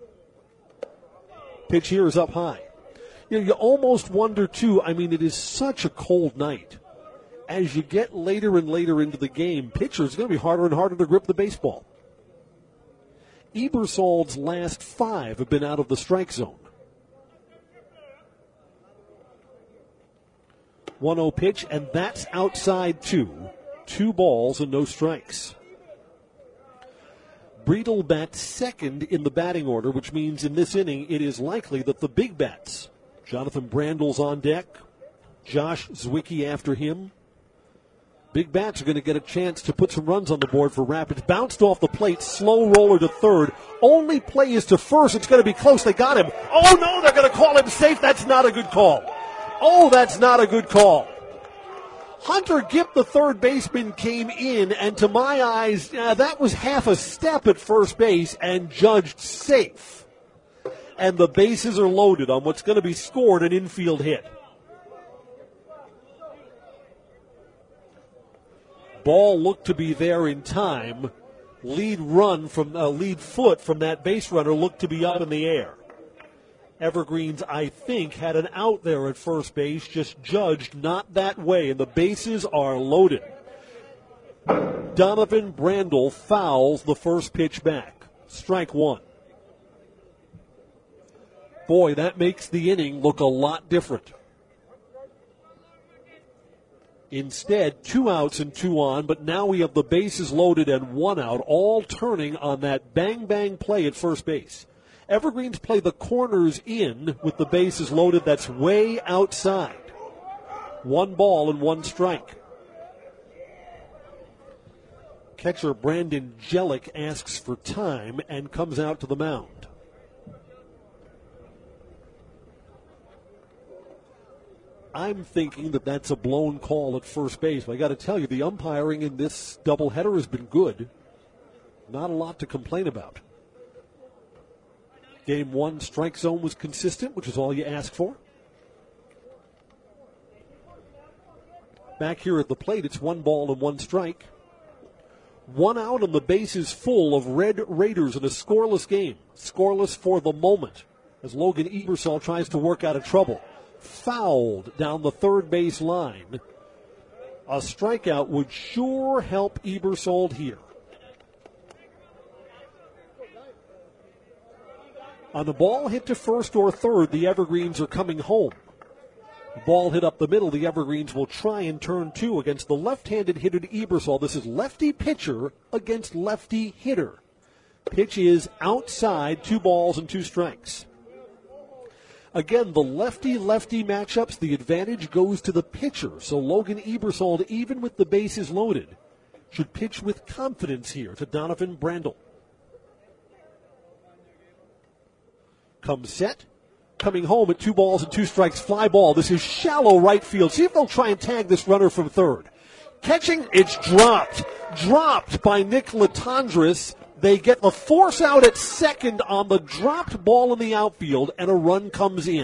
Pitch here is up high. You almost wonder, too, I mean, it is such a cold night. As you get later and later into the game, pitchers are going to be harder and harder to grip the baseball. Ebersold's last 5 have been out of the strike zone. 1-0 pitch, and that's outside 2. 2 balls and no strikes. Bredel bats second in the batting order, which means in this inning it is likely that the big bats, Jonathan Brandel's on deck, Josh Zawicki after him. Big bats are going to get a chance to put some runs on the board for Rapids. Bounced off the plate, slow roller to third. Only play is to first. It's going to be close. They got him. Oh, no, they're going to call him safe. That's not a good call. Oh, that's not a good call. Hunter Gipp, the third baseman, came in, and to my eyes, that was half a step at first base and judged safe. and the bases are loaded on what's going to be scored an infield hit. Ball looked to be there in time. Lead foot from that base runner looked to be up in the air. Evergreens, I think, had an out there at first base, just judged not that way, and the bases are loaded. Donovan Brandel fouls the first pitch back. Strike one. Boy, that makes the inning look a lot different. Instead, 2 outs and 2 on, but now we have the bases loaded and 1 out, all turning on that bang-bang play at first base. Evergreens play the corners in with the bases loaded. That's way outside. 1 ball and 1 strike. Catcher Brandon Jellick asks for time and comes out to the mound. I'm thinking that that's a blown call at first base. But I got to tell you, the umpiring in this doubleheader has been good. Not a lot to complain about. Game 1 strike zone was consistent, which is all you ask for. Back here at the plate, it's 1 ball and 1 strike. 1 out and the bases full of Red Raiders in a scoreless game. Scoreless for the moment as Logan Ebersol tries to work out of trouble. Fouled down the third base line. A strikeout would sure help Ebersol here. On the ball hit to first or third, the Evergreens are coming home. The ball hit up the middle, the Evergreens will try and turn 2 against the left-handed hitter Ebersol. This is lefty pitcher against lefty hitter. Pitch is outside, 2 balls and 2 strikes. Again, the lefty-lefty matchups, the advantage goes to the pitcher. So Logan Ebersol, even with the bases loaded, should pitch with confidence here to Donovan Brandel. Comes set. Coming home at 2 balls and 2 strikes, fly ball. This is shallow right field. See if they'll try and tag this runner from third. Catching, it's dropped. Dropped by Nick Latondras. They get the force out at second on the dropped ball in the outfield, and a run comes in.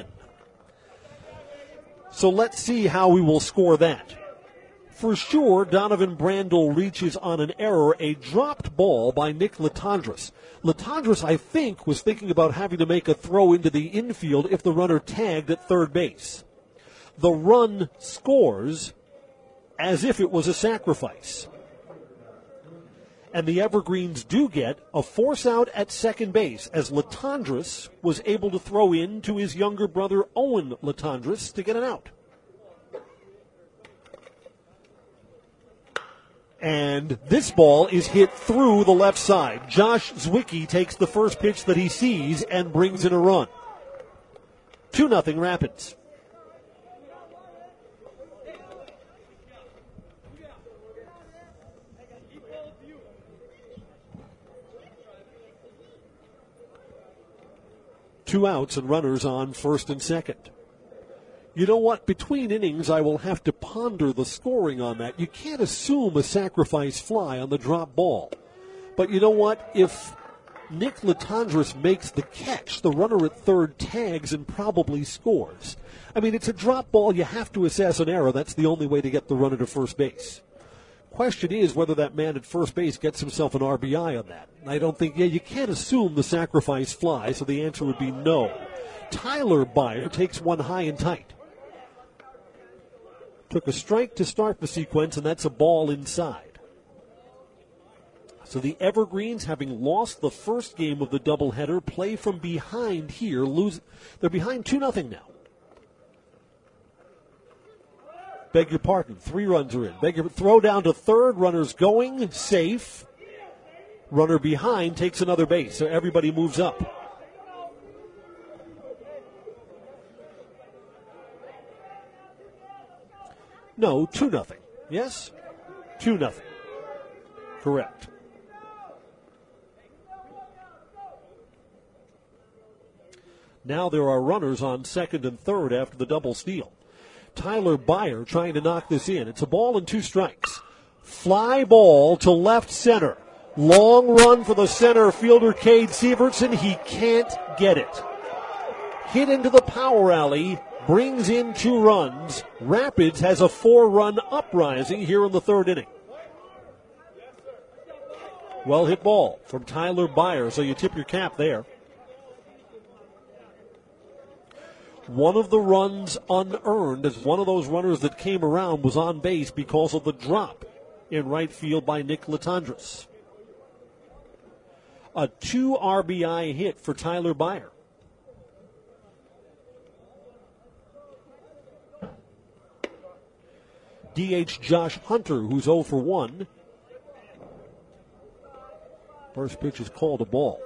So let's see how we will score that. For sure, Donovan Brandel reaches on an error, a dropped ball by Nick Latondras. Latondras, I think, was thinking about having to make a throw into the infield if the runner tagged at third base. The run scores as if it was a sacrifice. And the Evergreens do get a force out at second base as Latondras was able to throw in to his younger brother Owen Latondras to get an out. And this ball is hit through the left side. Josh Zwicky takes the first pitch that he sees and brings in a run. 2-0 Rapids. Two outs and runners on first and second. You know what? Between innings, I will have to ponder the scoring on that. You can't assume a sacrifice fly on the drop ball. But you know what? If Nick Latondras makes the catch, the runner at third tags and probably scores. I mean, it's a drop ball. You have to assess an error. That's the only way to get the runner to first base. Question is whether that man at first base gets himself an RBI on that. I don't think, you can't assume the sacrifice fly, so the answer would be no. Tyler Byer takes one high and tight. Took a strike to start the sequence, and that's a ball inside. So the Evergreens, having lost the first game of the doubleheader, play from behind here. They're behind 2-0 now. Beg your pardon, 3 runs are in. Throw down to third, runner's going, safe. Runner behind takes another base, so everybody moves up. No, 2-0. Yes? 2-0. Correct. Now there are runners on second and third after the double steal. Tyler Byer trying to knock this in. It's a ball and 2 strikes. Fly ball to left center. Long run for the center fielder, Cade Severson. He can't get it. hit into the power alley, brings in 2 runs. Rapids has a 4-run uprising here in the 3rd inning. Well hit ball from Tyler Byer, so you tip your cap there. One of the runs unearned as one of those runners that came around was on base because of the drop in right field by Nick Latendresse. A 2 RBI hit for Tyler Byer. DH Josh Hunter, who's 0 for 1. First pitch is called a ball.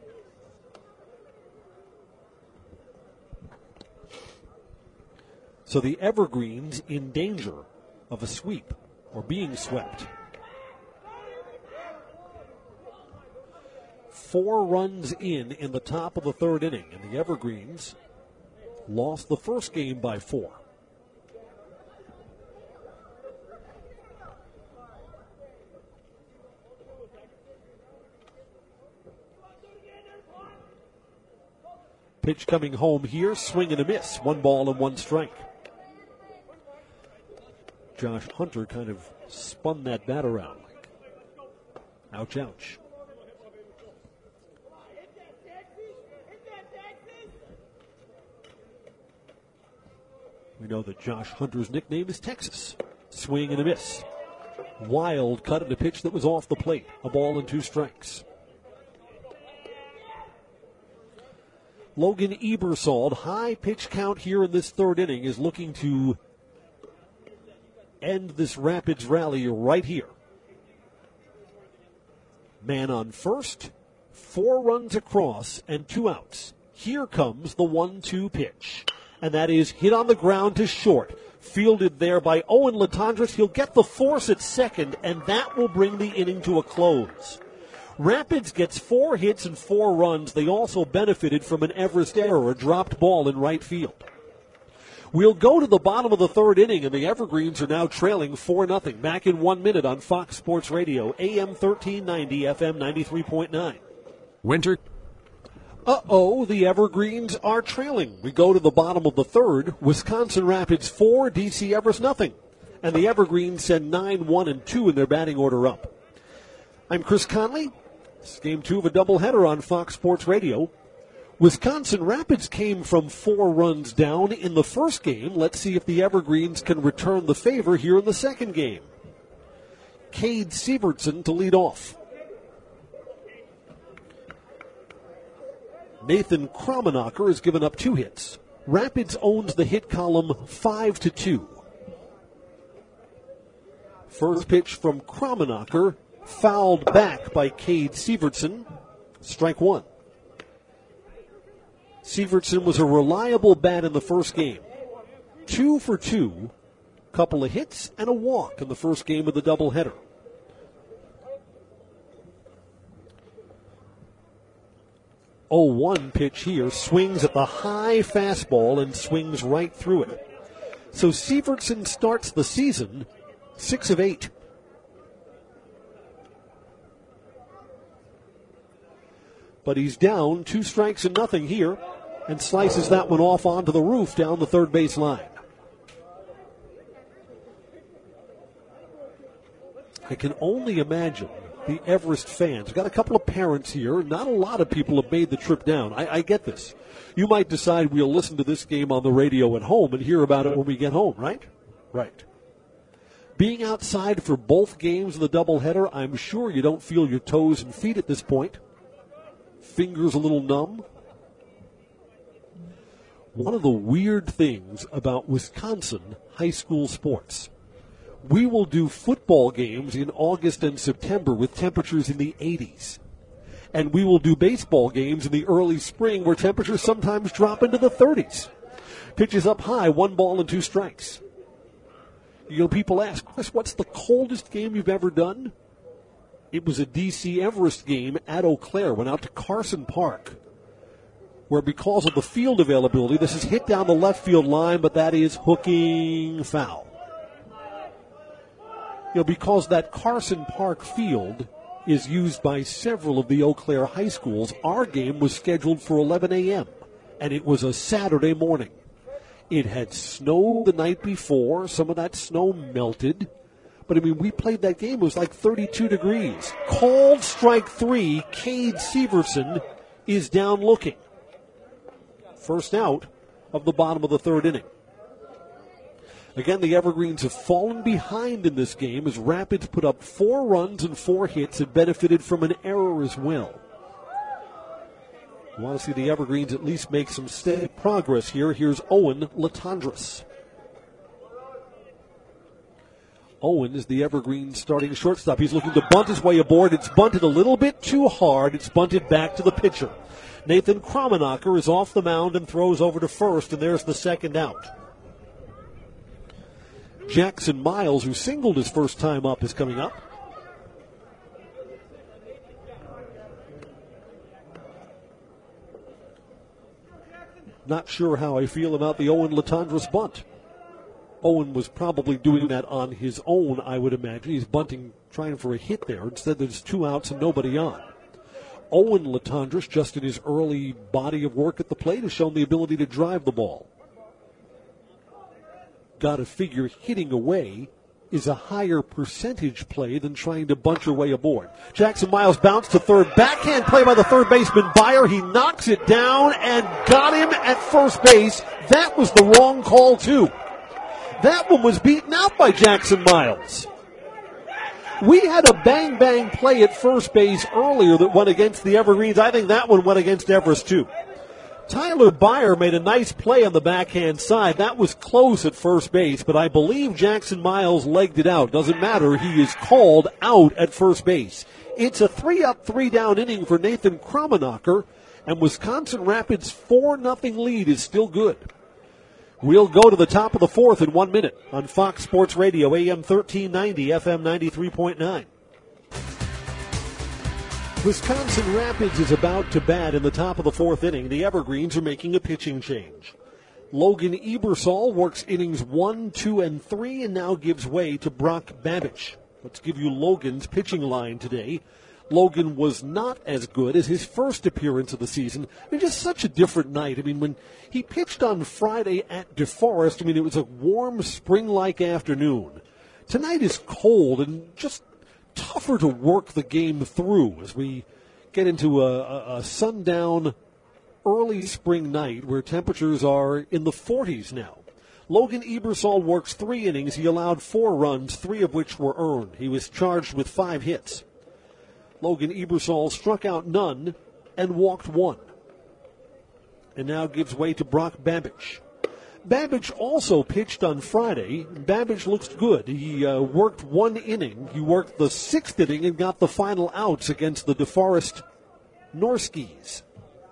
So the Evergreens in danger of a sweep or being swept. 4 runs in the top of the 3rd inning, and the Evergreens lost the first game by 4. Pitch coming home here, swing and a miss. 1 ball and 1 strike. Josh Hunter kind of spun that bat around. Ouch, ouch. We know that Josh Hunter's nickname is Texas. Swing and a miss. Wild cut at a pitch that was off the plate. A ball and 2 strikes. Logan Ebersol, high pitch count here in this 3rd inning, is looking to end this Rapids rally right here. Man on first, 4 runs across and 2 outs. Here comes the 1-2 pitch, and that is hit on the ground to short. Fielded there by Owen Latendresse. He'll get the force at second, and that will bring the inning to a close. Rapids gets 4 hits and 4 runs. They also benefited from an Everest error, a dropped ball in right field. We'll go to the bottom of the 3rd inning, and the Evergreens are now trailing 4-0. Back in 1 minute on Fox Sports Radio, AM 1390, FM 93.9. Winter. The Evergreens are trailing. We go to the bottom of the 3rd. Wisconsin Rapids 4, DC Everest nothing. And the Evergreens send 9-1-2 in their batting order up. I'm Chris Conley. This is game 2 of a doubleheader on Fox Sports Radio. Wisconsin Rapids came from 4 runs down in the first game. Let's see if the Evergreens can return the favor here in the second game. Cade Severson to lead off. Nathan Kramenacher has given up 2 hits. Rapids owns the hit column 5-2. First pitch from Kramenacher, fouled back by Cade Severson. Strike 1. Severson was a reliable bat in the first game. 2 for 2, couple of hits and a walk in the first game of the doubleheader. Oh, 1 pitch here, swings at the high fastball and swings right through it. So Severson starts the season 6 of 8. But he's down 2 strikes and nothing here and slices that one off onto the roof down the third base line. I can only imagine the Everest fans. We've got a couple of parents here. Not a lot of people have made the trip down. I get this. You might decide we'll listen to this game on the radio at home and hear about it when we get home, right? Right. Being outside for both games of the doubleheader, I'm sure you don't feel your toes and feet at this point. Fingers a little numb. One of the weird things about Wisconsin high school sports, we will do football games in August and September with temperatures in the 80s. And we will do baseball games in the early spring where temperatures sometimes drop into the 30s. Pitches up high, 1 ball and 2 strikes. You know, people ask, Chris, what's the coldest game you've ever done? It was a DC Everest game at Eau Claire. Went out to Carson Park, where because of the field availability, this is hit down the left field line, but that is hooking foul. You know, because that Carson Park field is used by several of the Eau Claire high schools, our game was scheduled for 11 a.m. and it was a Saturday morning. It had snowed the night before. Some of that snow melted. But, I mean, we played that game. It was like 32 degrees. Called strike 3. Cade Severson is down looking. First out of the bottom of the third inning. Again, the Evergreens have fallen behind in this game as Rapids put up 4 runs and 4 hits and benefited from an error as well. You want to see the Evergreens at least make some steady progress here. Here's Owen Latendresse. Owen is the Evergreens starting shortstop. He's looking to bunt his way aboard. It's bunted a little bit too hard. It's bunted back to the pitcher. Nathan Kramenacher is off the mound and throws over to first, and there's the second out. Jackson Miles, who singled his first time up, is coming up. Not sure how I feel about the Owen Latendresse bunt. Owen was probably doing that on his own, I would imagine. He's bunting, trying for a hit there. Instead, there's 2 outs and nobody on. Owen Latendresse, just in his early body of work at the plate, has shown the ability to drive the ball. Got to figure hitting away is a higher percentage play than trying to bunt your way aboard. Jackson Miles bounced to third. Backhand play by the third baseman Byer. He knocks it down and got him at first base. That was the wrong call, too. That one was beaten out by Jackson Miles. We had a bang-bang play at first base earlier that went against the Evergreens. I think that one went against Everest, too. Tyler Byer made a nice play on the backhand side. That was close at first base, but I believe Jackson Miles legged it out. Doesn't matter. He is called out at first base. It's a 3-up, 3-down inning for Nathan Kramenacher, and Wisconsin Rapids' 4-0 lead is still good. We'll go to the top of the fourth in 1 minute on Fox Sports Radio, AM 1390, FM 93.9. Wisconsin Rapids is about to bat in the top of the fourth inning. The Evergreens are making a pitching change. Logan Ebersol works innings 1, 2, and 3 and now gives way to Brock Babich. Let's give you Logan's pitching line today. Logan was not as good as his first appearance of the season. I mean, just such a different night. I mean, when he pitched on Friday at DeForest, I mean, it was a warm spring-like afternoon. Tonight is cold and just tougher to work the game through as we get into a sundown early spring night where temperatures are in the 40s now. Logan Ebersol works 3 innings. He allowed 4 runs, 3 of which were earned. He was charged with 5 hits. Logan Ebersol struck out none and walked 1. And now gives way to Brock Babich. Babich also pitched on Friday. Babich looks good. He worked 1 inning. He worked the 6th inning and got the final outs against the DeForest Norskies.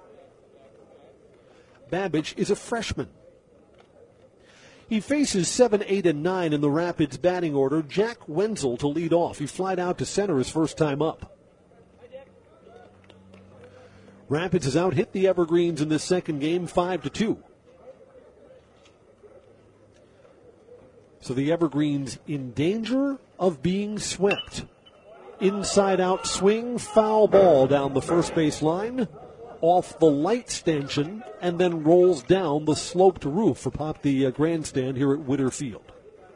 Babich is a freshman. He faces 7, 8, and 9 in the Rapids batting order. Jack Wenzel to lead off. He flied out to center his first time up. Rapids has out-hit the Evergreens in this second game 5-2. So the Evergreens in danger of being swept. Inside-out swing, foul ball down the first base line, off the light stanchion, and then rolls down the sloped roof atop the grandstand here at Witter Field.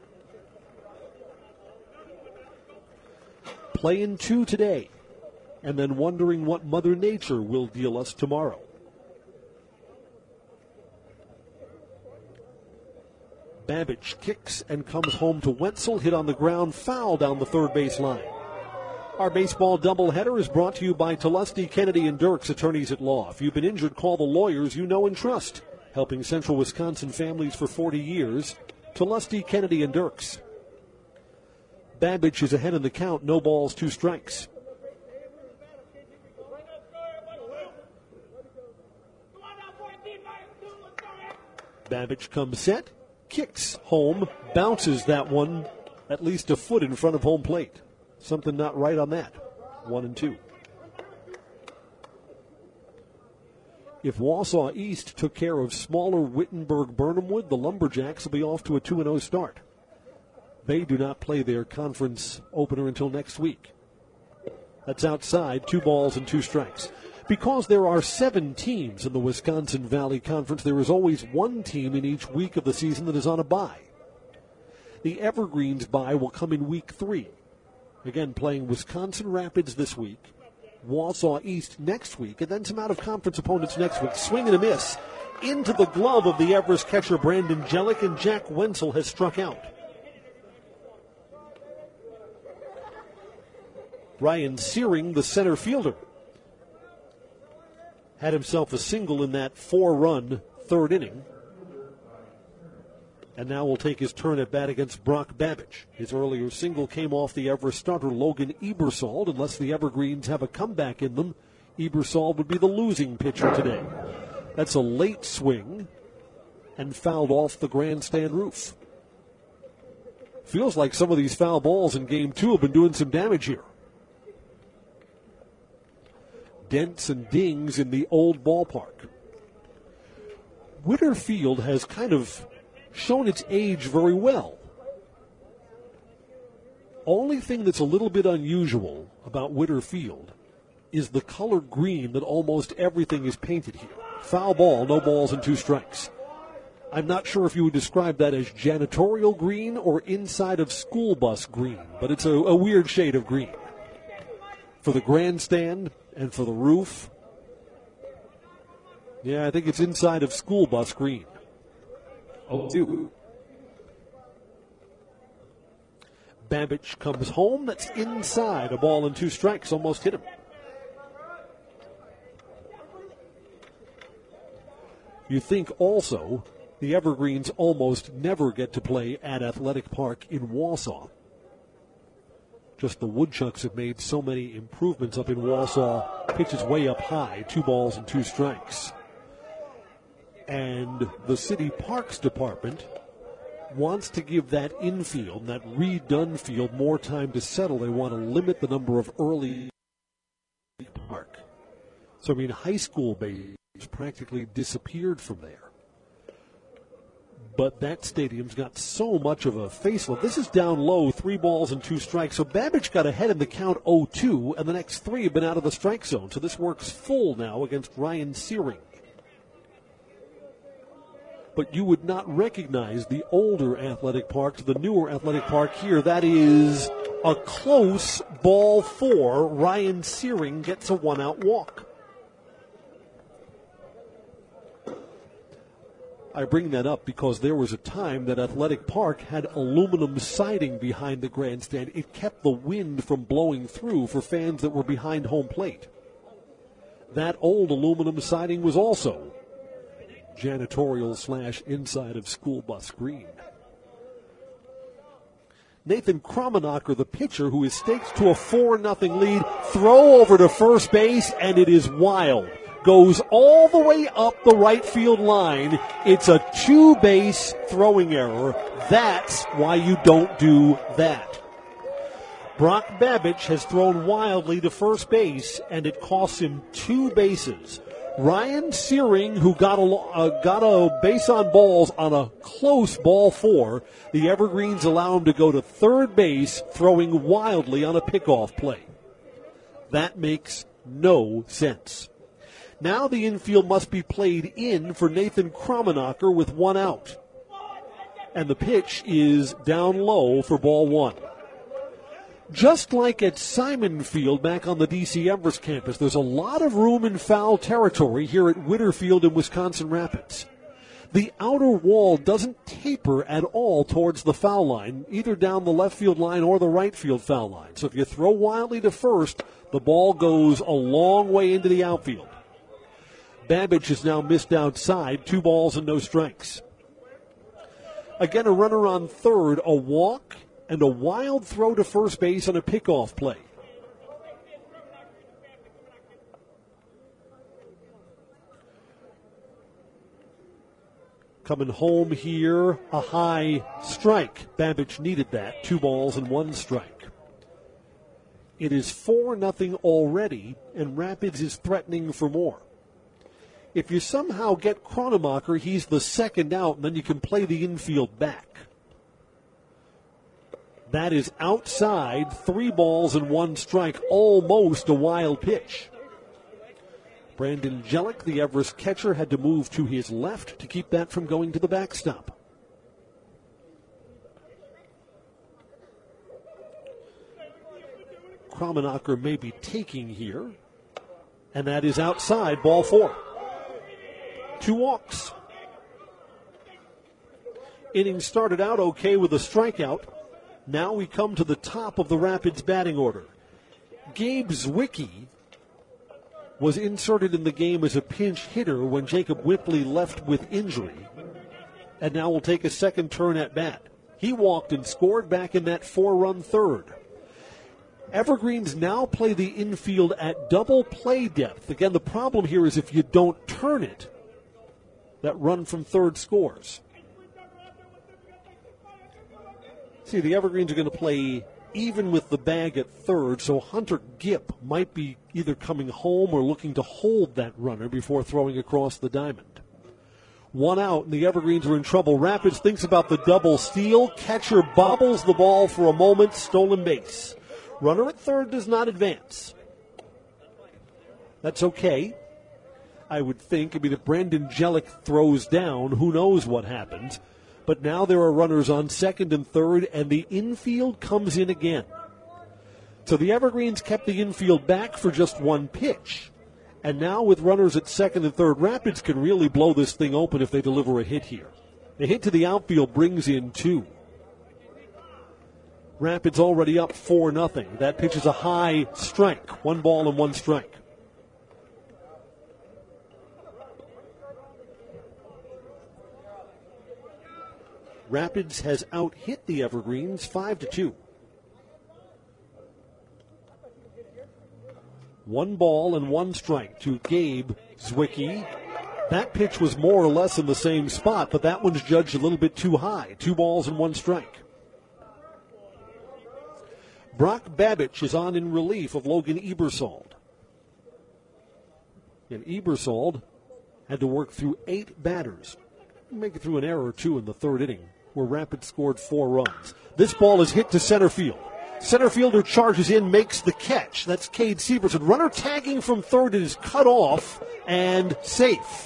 Playing 2 today, and then wondering what Mother Nature will deal us tomorrow. Babich kicks and comes home to Wenzel, hit on the ground, foul down the third base line. Our baseball doubleheader is brought to you by Tulesti, Kennedy, and Dirks, attorneys at law. If you've been injured, call the lawyers you know and trust. Helping Central Wisconsin families for 40 years, Tulesti, Kennedy, and Dirks. Babich is ahead in the count, no balls, 2 strikes. Babich comes set, kicks home, bounces that one at least a foot in front of home plate. Something not right on that. 1-2. If Wausau East took care of smaller Wittenberg-Burnhamwood, the Lumberjacks will be off to a 2-0 start. They do not play their conference opener until next week. That's outside, 2 balls and 2 strikes. Because there are 7 teams in the Wisconsin Valley Conference, there is always one team in each week of the season that is on a bye. The Evergreens bye will come in week 3. Again, playing Wisconsin Rapids this week, Wausau East next week, and then some out-of-conference opponents next week. Swing and a miss into the glove of the Everest catcher, Brandon Jellick, and Jack Wenzel has struck out. Ryan Searing, the center fielder, had himself a single in that 4-run third inning. And now will take his turn at bat against Brock Babich. His earlier single came off the Everest starter, Logan Ebersol. Unless the Evergreens have a comeback in them, Ebersol would be the losing pitcher today. That's a late swing and fouled off the grandstand roof. Feels like some of these foul balls in Game 2 have been doing some damage here. Dents and dings in the old ballpark. Witter Field has kind of shown its age very well. Only thing that's a little bit unusual about Witter Field is the color green that almost everything is painted here. Foul ball, no balls and 2 strikes. I'm not sure if you would describe that as janitorial green or inside of school bus green, but it's a weird shade of green. For the grandstand and for the roof, yeah, I think it's inside of school bus green. 0-2. Babich comes home. That's inside. A ball and 2 strikes. Almost hit him. You think also the Evergreens almost never get to play at Athletic Park in Wausau. Just the Woodchucks have made so many improvements up in Wausau. Pitches way up high. 2 balls and 2 strikes. And the city parks department wants to give that infield, that redone field, more time to settle. They want to limit the number of early park. So, I mean, high school babies practically disappeared from there. But that stadium's got so much of a facelift. This is down low, 3 balls and 2 strikes. So Babich got ahead in the count 0-2, and the next 3 have been out of the strike zone. So this works full now against Ryan Searing. But you would not recognize the older Athletic Park to the newer Athletic Park here. That is a close ball 4. Ryan Searing gets a 1-out walk. I bring that up because there was a time that Athletic Park had aluminum siding behind the grandstand. It kept the wind from blowing through for fans that were behind home plate. That old aluminum siding was also janitorial / inside of school bus green. Nathan Kromanacher, the pitcher, who is staked to a 4-0 lead, throw over to first base, and it is wild. Goes all the way up the right field line. It's a 2-base throwing error. That's why you don't do that. Brock Babich has thrown wildly to first base, and it costs him 2 bases. Ryan Searing, who got a base on balls on a close ball 4, the Evergreens allow him to go to third base, throwing wildly on a pickoff play. That makes no sense. Now the infield must be played in for Nathan Kromanacher with 1 out. And the pitch is down low for ball 1. Just like at Simon Field back on the D.C. Everest campus, there's a lot of room in foul territory here at Witter Field in Wisconsin Rapids. The outer wall doesn't taper at all towards the foul line, either down the left field line or the right field foul line. So if you throw wildly to first, the ball goes a long way into the outfield. Babich is now missed outside, 2 balls and no strikes. Again, a runner on third, a walk, and a wild throw to first base on a pickoff play. Coming home here, a high strike. Babich needed that. 2 balls and 1 strike. It is 4-0 already, and Rapids is threatening for more. If you somehow get Kromanacher, he's the second out, and then you can play the infield back. That is outside, 3 balls and 1 strike, almost a wild pitch. Brandon Jellick, the Everest catcher, had to move to his left to keep that from going to the backstop. Kramenacher may be taking here, and that is outside, ball 4. 2 walks. Inning started out okay with a strikeout. Now we come to the top of the Rapids batting order. Gabe Zwicky was inserted in the game as a pinch hitter when Jacob Whipley left with injury, and now will take a second turn at bat. He walked and scored back in that 4-run third. Evergreens now play the infield at double play depth. Again, the problem here is if you don't turn it, that run from third scores. See, the Evergreens are going to play even with the bag at third, so Hunter Gipp might be either coming home or looking to hold that runner before throwing across the diamond. 1 out, and the Evergreens are in trouble. Rapids thinks about the double steal. Catcher bobbles the ball for a moment, stolen base. Runner at third does not advance. That's okay, I would think. I mean, if Brandon Jellick throws down, who knows what happens. But now there are runners on second and third, and the infield comes in again. So the Evergreens kept the infield back for just 1 pitch. And now with runners at second and third, Rapids can really blow this thing open if they deliver a hit here. The hit to the outfield brings in 2. Rapids already up 4-0. That pitch is a high strike. 1 ball and 1 strike. Rapids has out-hit the Evergreens 5-2. 1 ball and 1 strike to Gabe Zwicky. That pitch was more or less in the same spot, but that one's judged a little bit too high. 2 balls and 1 strike. Brock Babich is on in relief of Logan Ebersold. And Ebersold had to work through 8 batters. Make it through an error or 2 in the 3rd inning, where Rapids scored 4 runs. This ball is hit to center field. Center fielder charges in, makes the catch. That's Cade Severson. Runner tagging from third is cut off and safe.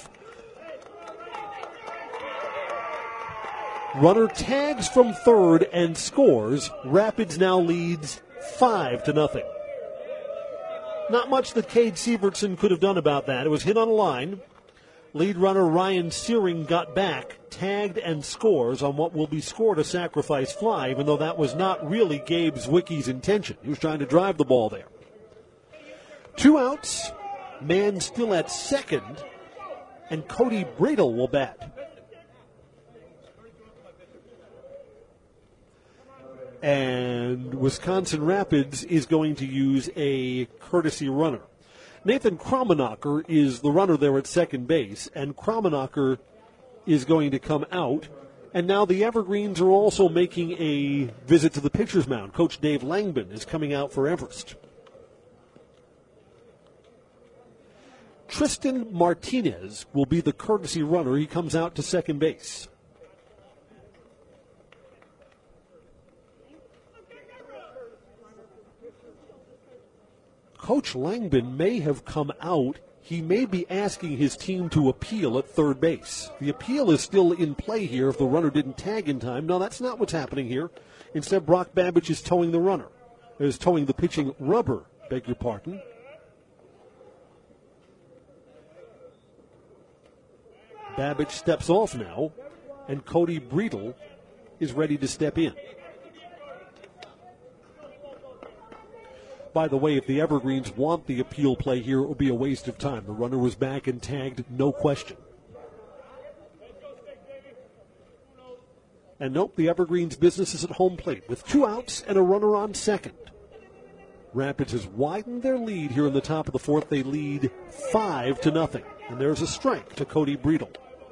Runner tags from third and scores. Rapids now leads 5-0. Not much that Cade Severson could have done about that. It was hit on a line. Lead runner Ryan Searing got back, tagged, and scores on what will be scored a sacrifice fly, even though that was not really Gabe Zwicky's intention. He was trying to drive the ball there. 2 outs, man still at second, and Cody Bradle will bat. And Wisconsin Rapids is going to use a courtesy runner. Nathan Kramenacher is the runner there at second base, and Kramenacher is going to come out. And now the Evergreens are also making a visit to the pitcher's mound. Coach Dave Langbin is coming out for Everest. Tristan Martinez will be the courtesy runner. He comes out to second base. Coach Langbin may have come out. He may be asking his team to appeal at third base. The appeal is still in play here if the runner didn't tag in time. No, that's not what's happening here. Instead, Brock Babich is towing the runner. Is towing the pitching rubber, beg your pardon. Babich steps off now, and Cody Bradle is ready to step in. By the way, if the Evergreens want the appeal play here, it will be a waste of time. The runner was back and tagged, no question. And nope, the Evergreens' business is at home plate with 2 outs and a runner on second. Rapids has widened their lead here in the top of the 4th. They lead 5-0. And there's a strike to Cody Bradle.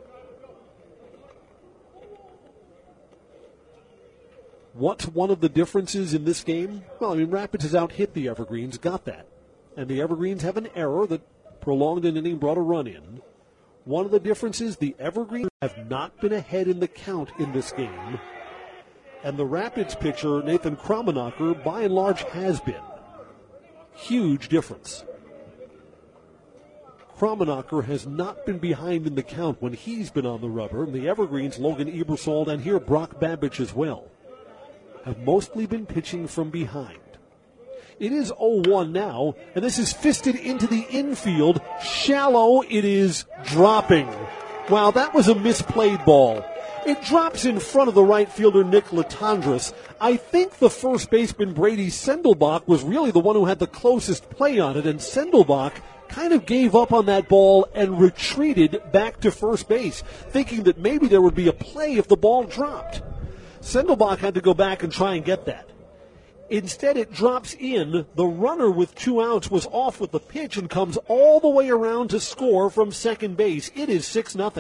What's one of the differences in this game? Well, I mean, Rapids has out-hit the Evergreens, got that. And the Evergreens have an error that prolonged an inning, brought a run in. One of the differences, the Evergreens have not been ahead in the count in this game. And the Rapids pitcher, Nathan Kramenacher, by and large has been. Huge difference. Kromanacher has not been behind in the count when he's been on the rubber. And the Evergreens, Logan Ebersold, and here Brock Babich as well, have mostly been pitching from behind. It is 0-1 now, and this is fisted into the infield. Shallow, it is dropping. Wow, that was a misplayed ball. It drops in front of the right fielder, Nick Latendresse. I think the first baseman, Brady Sendelbach, was really the one who had the closest play on it, and Sendelbach kind of gave up on that ball and retreated back to first base, thinking that maybe there would be a play if the ball dropped. Sendelbach had to go back and try and get that. Instead, it drops in. The runner with 2 outs was off with the pitch and comes all the way around to score from second base. It is 6-0.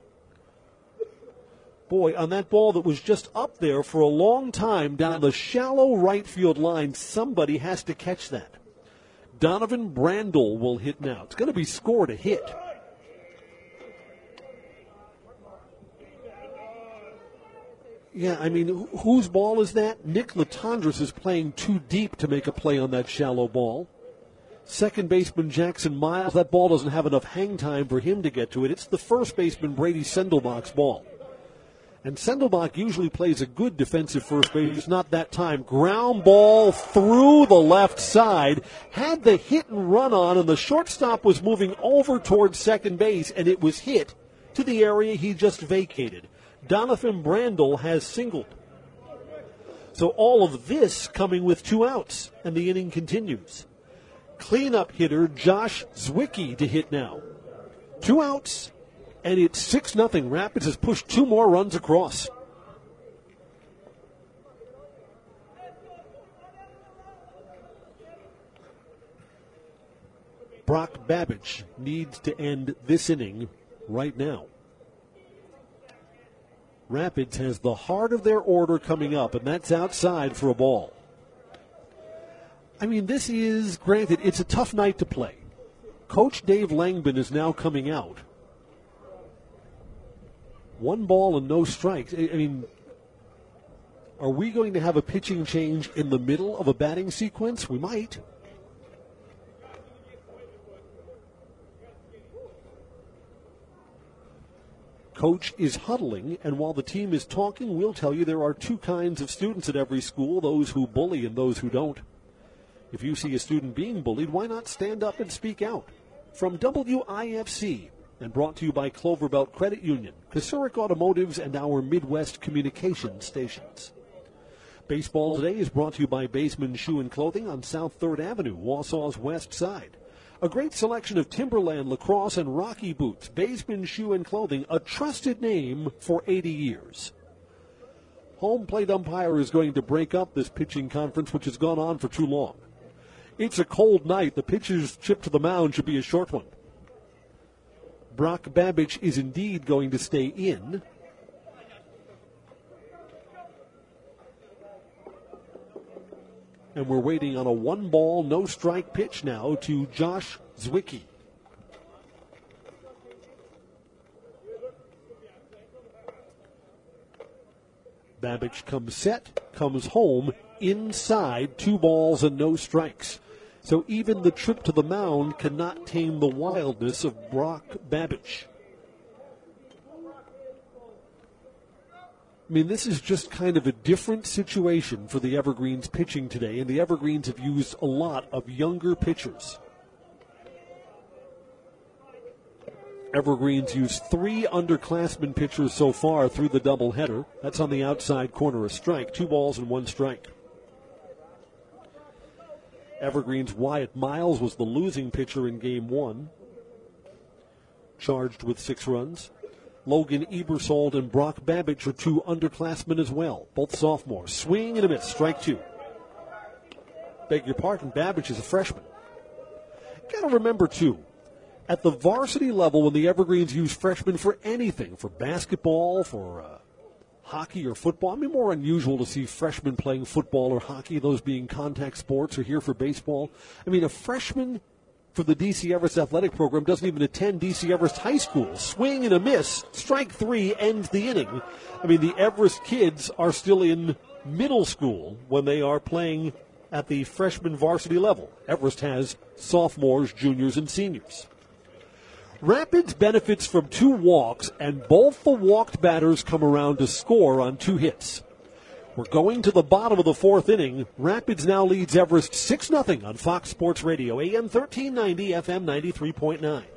Boy, on that ball that was just up there for a long time down the shallow right field line, somebody has to catch that. Donovan Brandel will hit now. It's going to be scored a hit. Yeah, I mean, whose ball is that? Nick Latendresse is playing too deep to make a play on that shallow ball. Second baseman Jackson Miles, that ball doesn't have enough hang time for him to get to it. It's the first baseman Brady Sendelbach's ball. And Sendelbach usually plays a good defensive first base. It's not that time. Ground ball through the left side. Had the hit and run on, and the shortstop was moving over towards second base, and it was hit to the area he just vacated. Donovan Brandel has singled. So all of this coming with 2 outs, and the inning continues. Cleanup hitter Josh Zwicky to hit now. 2 outs, and it's 6-0. Rapids has pushed 2 more runs across. Brock Babich needs to end this inning right now. Rapids has the heart of their order coming up, and that's outside for a ball. I mean, this is, granted, it's a tough night to play. Coach Dave Langbin is now coming out. 1 ball and no strikes. I mean, are we going to have a pitching change in the middle of a batting sequence? We might. Coach is huddling, and while the team is talking, we'll tell you there are 2 kinds of students at every school, those who bully and those who don't. If you see a student being bullied, why not stand up and speak out? From WIFC, and brought to you by Cloverbelt Credit Union, Kasurik Automotives, and our Midwest Communications stations. Baseball Today is brought to you by Baseman Shoe and Clothing on South 3rd Avenue, Wausau's west side. A great selection of Timberland, lacrosse, and Rocky boots. Baseman Shoe and Clothing, a trusted name for 80 years. Home plate umpire is going to break up this pitching conference, which has gone on for too long. It's a cold night. The pitcher's trip to the mound should be a short one. Brock Babich is indeed going to stay in. And we're waiting on a 1 ball, no strike pitch now to Josh Zwicky. Babich comes set, comes home, inside, 2 balls and no strikes. So even the trip to the mound cannot tame the wildness of Brock Babich. I mean, this is just kind of a different situation for the Evergreens pitching today, and the Evergreens have used a lot of younger pitchers. Evergreens used 3 underclassmen pitchers so far through the doubleheader. That's on the outside corner, a strike, 2 balls and 1 strike. Evergreens' Wyatt Miles was the losing pitcher in Game 1, charged with 6 runs. Logan Ebersold and Brock Babich are 2 underclassmen as well, both sophomores. Swing and a miss, strike 2. Beg your pardon, Babich is a freshman. Got to remember, too, at the varsity level, when the Evergreens use freshmen for anything, for basketball, for hockey or football, I mean, more unusual to see freshmen playing football or hockey, those being contact sports, or here for baseball. I mean, a freshman for the D.C. Everest athletic program doesn't even attend D.C. Everest High School. Swing and a miss. Strike 3 ends the inning. I mean, the Everest kids are still in middle school when they are playing at the freshman varsity level. Everest has sophomores, juniors, and seniors. Rapids benefits from 2 walks, and both the walked batters come around to score on 2 hits. We're going to the bottom of the 4th inning. Rapids now leads Everest 6-0 on Fox Sports Radio, AM 1390, FM 93.9.